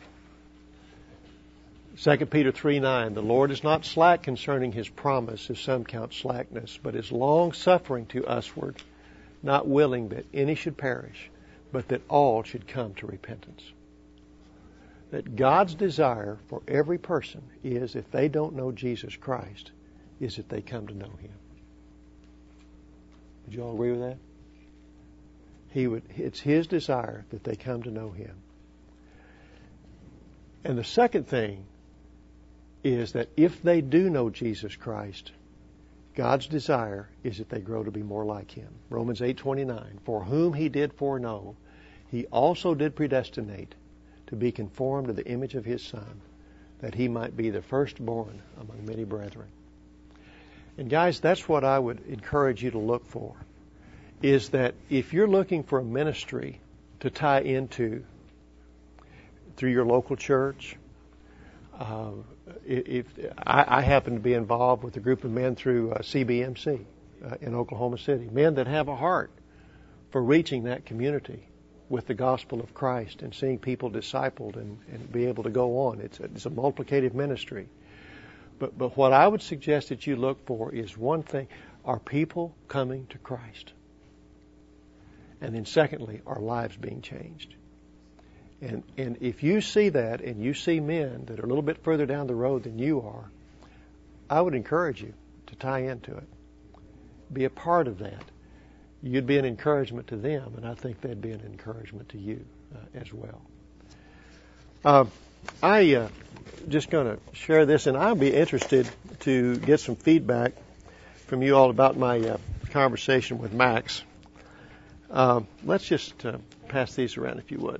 Second Peter three nine, the Lord is not slack concerning his promise, as some count slackness, but is long-suffering to usward, not willing that any should perish, but that all should come to repentance. That God's desire for every person is, if they don't know Jesus Christ, is that they come to know him. Would you all agree with that? He would. It's his desire that they come to know him. And the second thing is that if they do know Jesus Christ, God's desire is that they grow to be more like him. Romans eight twenty-nine, for whom he did foreknow, he also did predestinate to be conformed to the image of his Son, that he might be the firstborn among many brethren. And guys, that's what I would encourage you to look for, is that if you're looking for a ministry to tie into through your local church, uh, if I, I happen to be involved with a group of men through uh, C B M C uh, in Oklahoma City, men that have a heart for reaching that community with the gospel of Christ and seeing people discipled and, and be able to go on. It's a, it's a multiplicative ministry. But but what I would suggest that you look for is one thing: are people coming to Christ? And then secondly, our lives being changed. And and if you see that and you see men that are a little bit further down the road than you are, I would encourage you to tie into it. Be a part of that. You'd be an encouragement to them, and I think they'd be an encouragement to you uh, as well. Uh, I uh, just going to share this, and I'll be interested to get some feedback from you all about my uh, conversation with Max. Uh, let's just uh, pass these around if you would.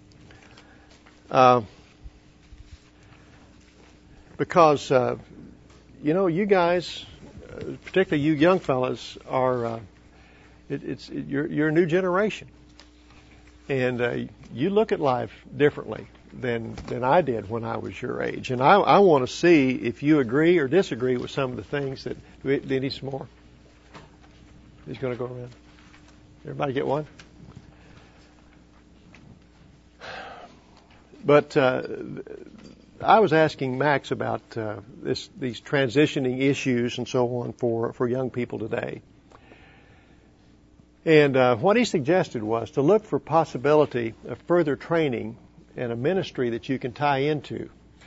Uh, because, uh, you know, you guys, uh, particularly you young fellas, are uh, it, it's it, you're, you're a new generation, and uh, you look at life differently than than I did when I was your age. And I, I want to see if you agree or disagree with some of the things that. Do we, do you need some more? Who's going to go around? Everybody get one? But uh, I was asking Max about uh, this, these transitioning issues and so on for, for young people today. And uh, what he suggested was to look for possibility of further training and a ministry that you can tie into.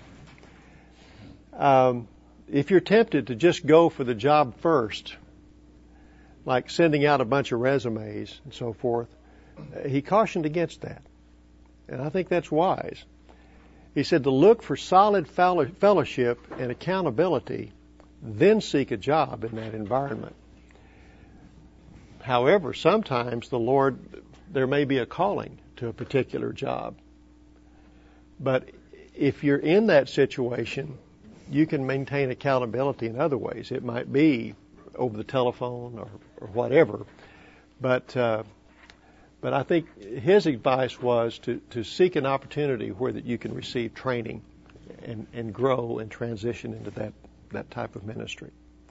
Um, if you're tempted to just go for the job first, like sending out a bunch of resumes and so forth, he cautioned against that. And I think that's wise. He said to look for solid fellowship and accountability, then seek a job in that environment. However, sometimes the Lord, there may be a calling to a particular job. But if you're in that situation, you can maintain accountability in other ways. It might be over the telephone or, or whatever. But uh, but I think his advice was to, to seek an opportunity where that you can receive training and, and grow and transition into that, that type of ministry.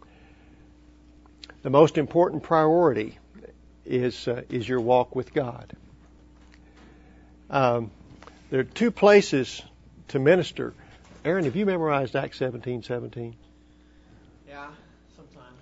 The most important priority is uh, is your walk with God. Um, there are two places to minister. Aaron, have you memorized Acts seventeen seventeen? Yeah, sometime.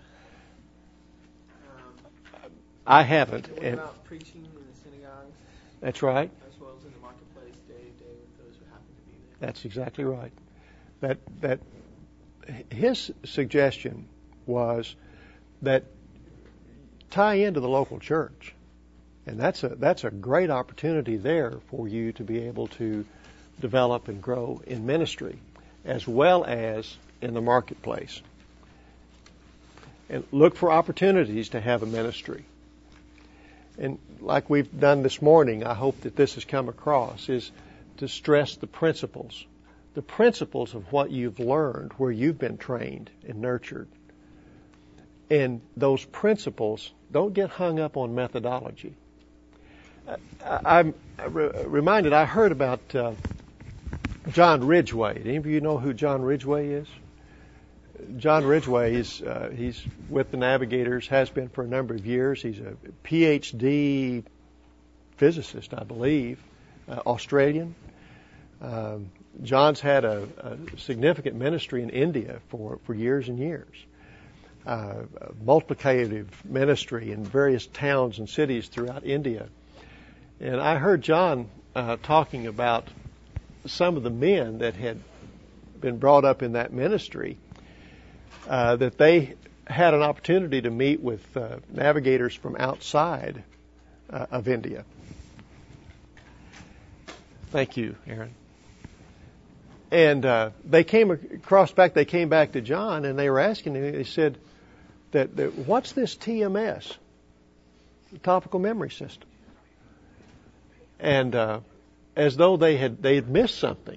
Um, I haven't. What And about preaching in the synagogues? that's right. As well as in the marketplace, day to day with those who happen to be there. That's exactly right. That that his suggestion was that tie into the local church, and that's a that's a great opportunity there for you to be able to develop and grow in ministry, as well as in the marketplace. And look for opportunities to have a ministry. And like we've done this morning, I hope that this has come across, is to stress the principles. The principles of what you've learned, where you've been trained and nurtured. And those principles, don't get hung up on methodology. I, I'm reminded, I heard about uh, John Ridgway. Do any of you know who John Ridgway is? John Ridgway is uh, he's with the Navigators, has been for a number of years. He's a P H D physicist, I believe, uh, Australian. Um, John's had a, a significant ministry in India for, for years and years. Uh, multiplicative ministry in various towns and cities throughout India. And I heard John uh, talking about some of the men that had been brought up in that ministry, uh, that they had an opportunity to meet with uh, navigators from outside uh, of India. Thank you, Aaron. And uh, they came across back, they came back to John and they were asking him, they said, that, that what's this T M S, the topical memory system? And uh, as though they had they had missed something.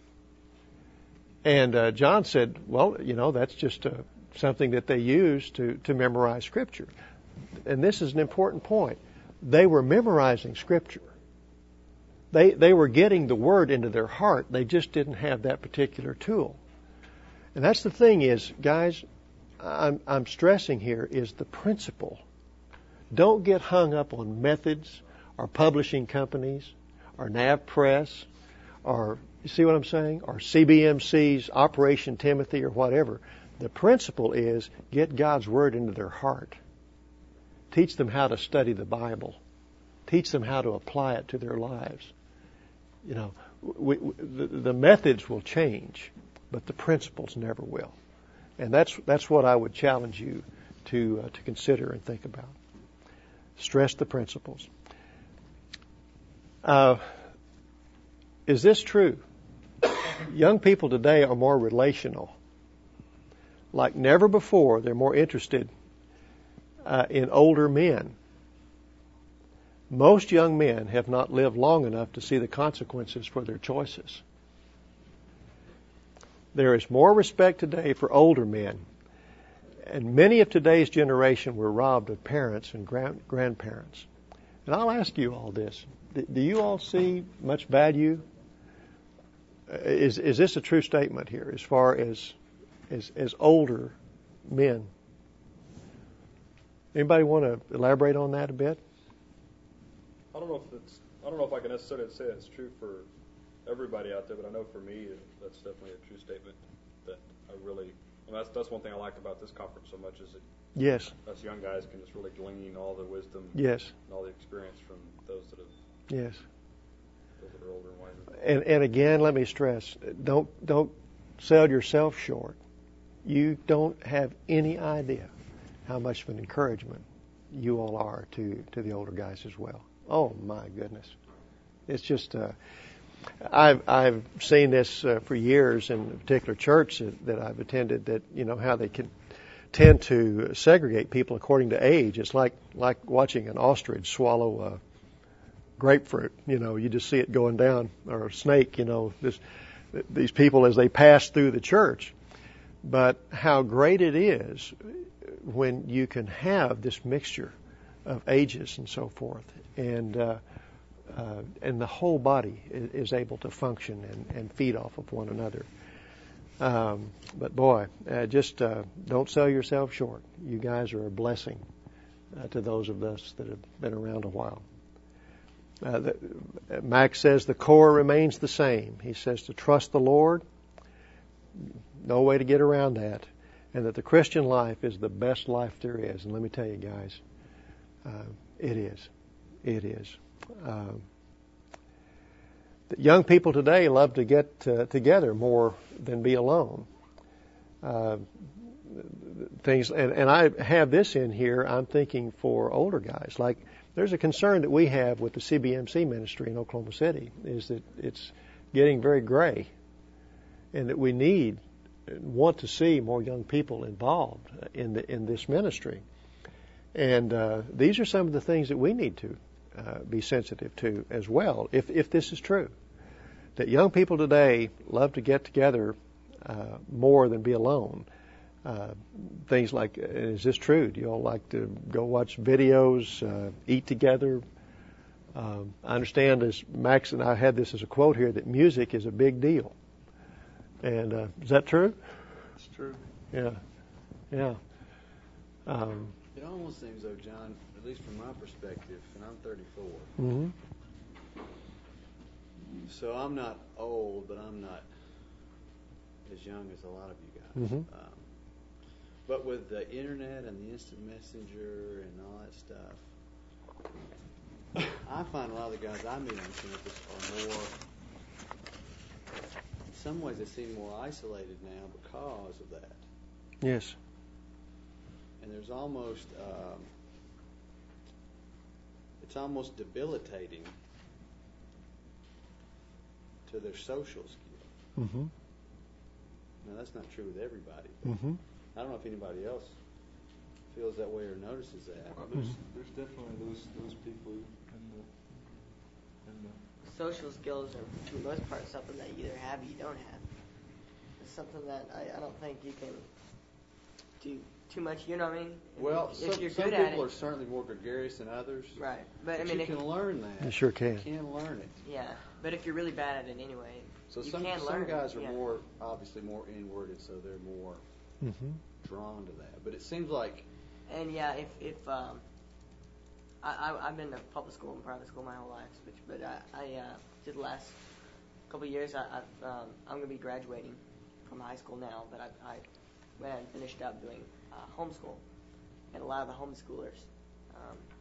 And uh, John said, well, you know, that's just uh, something that they use to, to memorize Scripture. And this is an important point. They were memorizing Scripture. They they were getting the Word into their heart. They just didn't have that particular tool. And that's the thing is, guys, I'm, I'm stressing here is the principle. Don't get hung up on methods or publishing companies or Nav Press or, you see what I'm saying, or C B M C's Operation Timothy or whatever. The principle is get God's Word into their heart. Teach them how to study the Bible. teach them how to apply it to their lives. You know, we, we, the, the methods will change, but the principles never will. And that's that's what I would challenge you to uh, to consider and think about. Stress the principles. Uh, is this true? Young people today are more relational. Like never before, they're more interested uh, in older men. Most young men have not lived long enough to see the consequences for their choices. There is more respect today for older men, and many of today's generation were robbed of parents and grand- grandparents. And I'll ask you all this. Do you all see much value? Is is this a true statement here as far as as, as older men? Anybody want to elaborate on that a bit? I don't know if it's I don't know if I can necessarily say it's true for everybody out there, but I know for me that's definitely a true statement that I really and that's that's one thing I like about this conference so much is that yes, us young guys can just really glean all the wisdom yes, and all the experience from those that have yes. those that are older and wiser. And and again, let me stress: don't don't sell yourself short. You don't have any idea how much of an encouragement you all are to, to the older guys as well. Oh my goodness, it's just uh, I've I've seen this uh, for years in a particular church that, that I've attended. That you know how they can tend to segregate people according to age. It's like like watching an ostrich swallow a grapefruit. You know, you just see it going down, or a snake. You know, this these people as they pass through the church. But how great it is when you can have this mixture of ages and so forth, and uh, uh, and the whole body is, is able to function and, and feed off of one another. Um, but boy, uh, just uh, don't sell yourself short. You guys are a blessing uh, to those of us that have been around a while. Uh, the, Max says the core remains the same. He says to trust the Lord. No way to get around that. And that the Christian life is the best life there is. And let me tell you guys, uh, it is. It is. Uh, young people today love to get uh, together more than be alone. Uh, things, and, and I have this in here, I'm thinking for older guys. Like, there's a concern that we have with the C B M C ministry in Oklahoma City, is that it's getting very gray, and that we need want to see more young people involved in the, in this ministry. And uh, these are some of the things that we need to uh, be sensitive to as well, if if this is true. That young people today love to get together uh, more than be alone. Uh, things like, is this true? Do you all like to go watch videos, uh, eat together? Um, I understand, as Max and I had this as a quote here, that music is a big deal. And uh, is that true? It's true. Yeah, yeah. Um, It almost seems, though, John, at least from my perspective, and I'm thirty-four, mm-hmm. so I'm not old, but I'm not as young as a lot of you guys. Mm-hmm. Um, but with the internet and the instant messenger and all that stuff, I find a lot of the guys I meet on campus are more, in some ways they seem more isolated now because of that. Yes. And there's almost, um, it's almost debilitating to their social skill. Mm-hmm. Now, that's not true with everybody. Mm-hmm. I don't know if anybody else feels that way or notices that. Well, there's there's definitely those those people in the in the Social skills are, for the most part, something that you either have or you don't have. It's something that I, I don't think you can do too much. You know what I mean? Well, if some, you're some good at people it, are certainly more gregarious than others. right? But, But, I mean, you if, can learn that. You sure can. You can learn it. yeah. But if you're really bad at it anyway, So you some can some learn. guys are yeah. more, obviously more inward, and so they're more Mm-hmm. drawn to that. But it seems like, And yeah, if if um, I, I I've been to public school and private school my whole life, which, but I, I uh, did the last couple of years. I, I've um, I'm going to be graduating from high school now, but I I went and finished up doing uh, homeschool, and a lot of the homeschoolers, um,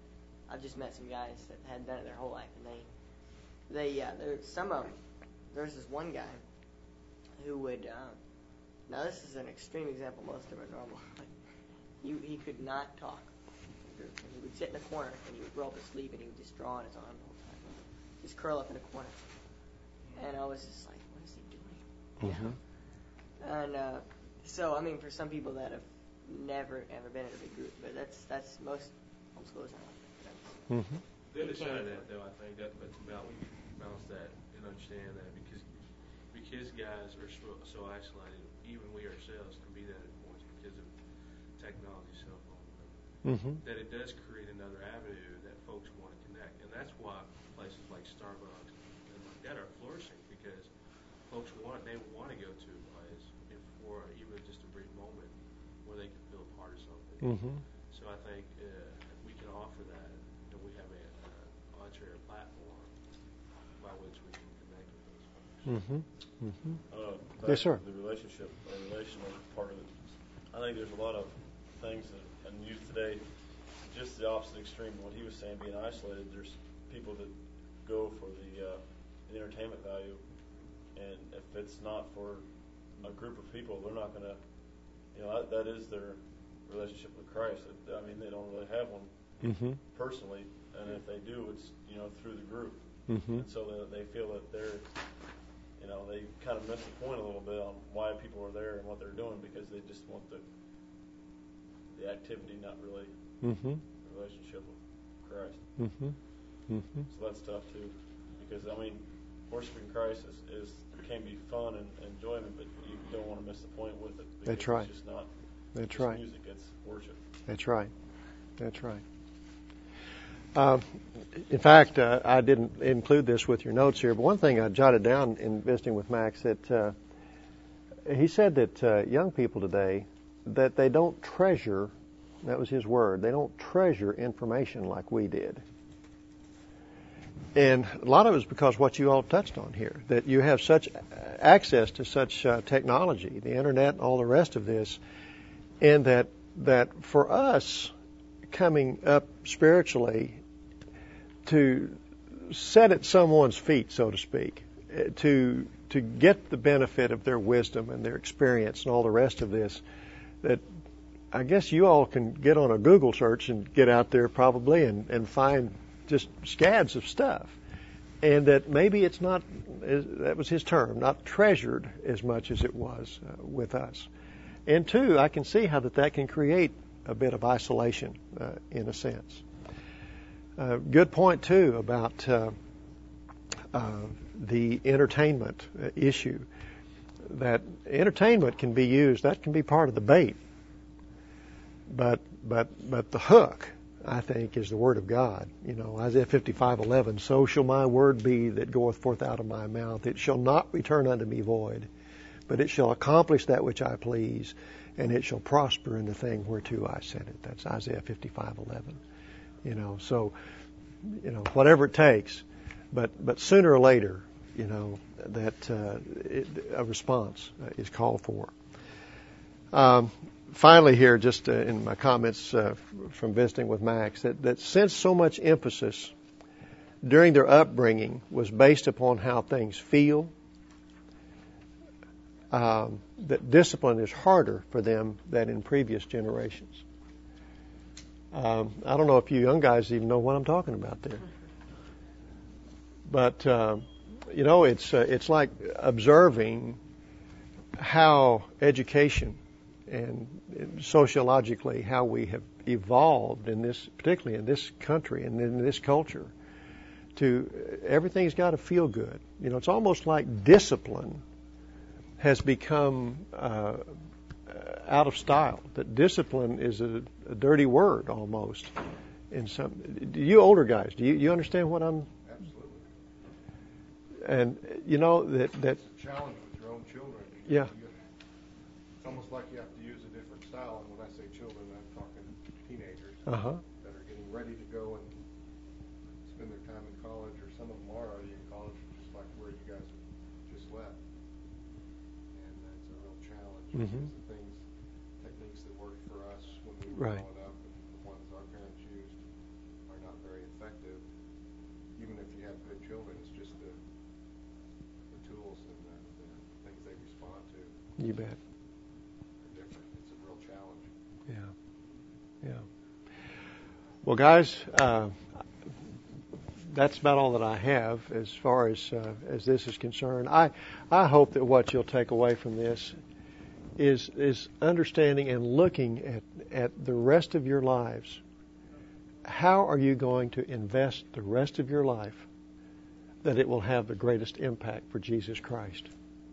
I've just met some guys that hadn't done it their whole life, and they, they, uh, there's some of them. There's this one guy who would. Uh, now this is an extreme example. Most of them are normal. he he could not talk. He would sit in a corner and he would roll up his sleeve and he would just draw on his arm the whole time, just curl up in a corner. And I was just like, what is he doing? Mm-hmm. And uh, so, I mean, for some people that have never ever been in a big group, but that's that's most homeschoolers are like that. Mm-hmm. The other side of that, though, I think that that's about we balance that and understand that because because guys are so, so isolated, even we ourselves can be that at points because of technology, cell phone, Mm-hmm. that it does create another avenue that folks want to connect, and that's why places like Starbucks and like that are flourishing because folks want they want to go to a place if for even just a brief moment where they can feel a part of something. Mm-hmm. So I think uh, if we can offer that, then we have a uh, ulterior platform by which we can connect with those folks. Mm-hmm. Mm-hmm. Uh, Yes, sir. The relationship, or relational part of it. I think there's a lot of things that in youth today, just the opposite extreme. What he was saying, being isolated. There's people that go for the, uh, the entertainment value, and if it's not for a group of people, they're not going to. You know, that, that is their relationship with Christ. I mean, they don't really have one Mm-hmm. personally, and if they do, it's you know through the group, Mm-hmm. and so they, they feel that they're. You know, they kind of miss the point a little bit on why people are there and what they're doing because they just want the the activity, not really Mm-hmm. the relationship with Christ. Mm-hmm. Mm-hmm. So that's tough too, because I mean, worshiping Christ is, is can be fun and enjoyment, but you don't want to miss the point with it. Because That's right. It's just not That's just right. music; it's worship. That's right. That's right. Uh, in fact, uh, I didn't include this with your notes here, but one thing I jotted down in visiting with Max that uh, he said that uh, young people today that they don't treasure. That was his word. They don't treasure information like we did. And a lot of it is because what you all touched on here, that you have such access to such uh, technology, the internet and all the rest of this, and that that for us coming up spiritually to set at someone's feet, so to speak, to to get the benefit of their wisdom and their experience and all the rest of this, that I guess you all can get on a Google search and get out there probably and, and find just scads of stuff. And that maybe it's not, that was his term, not treasured as much as it was uh, with us. And two, I can see how that, that can create a bit of isolation uh, in a sense. Uh, good point, too, about uh, uh, the entertainment uh, issue. That entertainment can be used, that can be part of the bait. But but but the hook, I think, is the word of God. You know, Isaiah fifty-five eleven, so shall my word be that goeth forth out of my mouth. It shall not return unto me void, but it shall accomplish that which I please, and it shall prosper in the thing whereto I sent it. That's Isaiah fifty-five eleven. You know, so, you know, whatever it takes, but but sooner or later, you know, that uh, it, a response uh, is called for. Um, finally here, just uh, in my comments uh, from visiting with Max, that, that since so much emphasis during their upbringing was based upon how things feel, um, that discipline is harder for them than in previous generations. Um, I don't know if you young guys even know what I'm talking about there. But, uh, you know, it's uh, it's like observing how education and sociologically how we have evolved in this, particularly in this country and in this culture, to everything's got to feel good. You know, it's almost like discipline has become uh, out of style. That discipline is a, a dirty word almost. In some, you older guys, do you, you understand what I'm? Absolutely. And you know that that. It's a challenge with your own children. Yeah. You, it's almost like you have to use a different style. And when I say children, I'm talking teenagers Uh huh. that are getting ready to go and spend their time in college, or some of them are already in college, just like where you guys just left. And that's a real challenge Mhm. because the things, techniques that worked for us when we were Right. growing up, and the ones our parents used are not very You bet. They're different. It's a real challenge. Yeah. Yeah. Well, guys, uh, that's about all that I have as far as uh, as this is concerned. I I hope that what you'll take away from this is is understanding and looking at at the rest of your lives. How are you going to invest the rest of your life that it will have the greatest impact for Jesus Christ?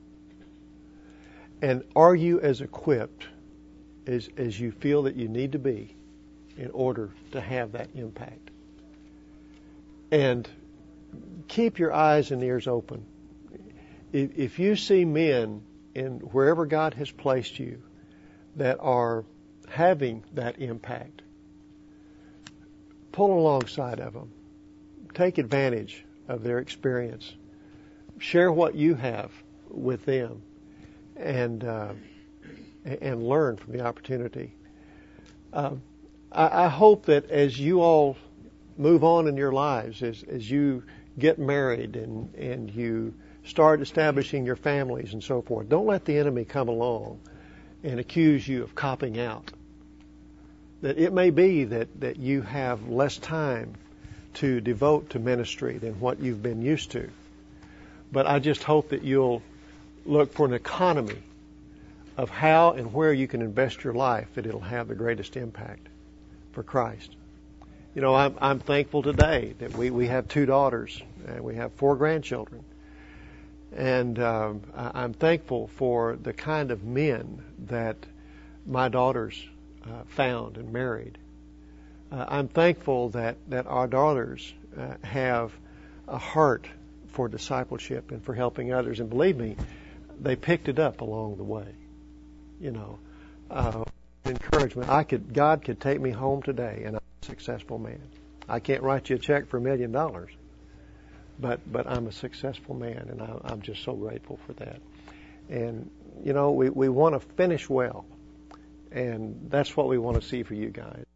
And are you as equipped as as you feel that you need to be in order to have that impact? And keep your eyes and ears open. If, if you see men in wherever God has placed you that are having that impact, pull alongside of them. Take advantage of their experience. Share what you have with them, and uh, and learn from the opportunity. Uh, I, I hope that as you all move on in your lives, as as you get married and and you start establishing your families and so forth, don't let the enemy come along and accuse you of copping out. That it may be that, that you have less time to devote to ministry than what you've been used to. But I just hope that you'll look for an economy of how and where you can invest your life that it'll have the greatest impact for Christ. You know, I'm, I'm thankful today that we, we have two daughters and we have four grandchildren. And um, I, I'm thankful for the kind of men that my daughters uh, found and married. Uh, I'm thankful that, that our daughters uh, have a heart for discipleship and for helping others. And believe me, they picked it up along the way. You know, uh, encouragement. I could, God could take me home today and I'm a successful man. I can't write you a check for a million dollars, but but I'm a successful man, and I, I'm just so grateful for that. And you know, we we want to finish well, and that's what we want to see for you guys.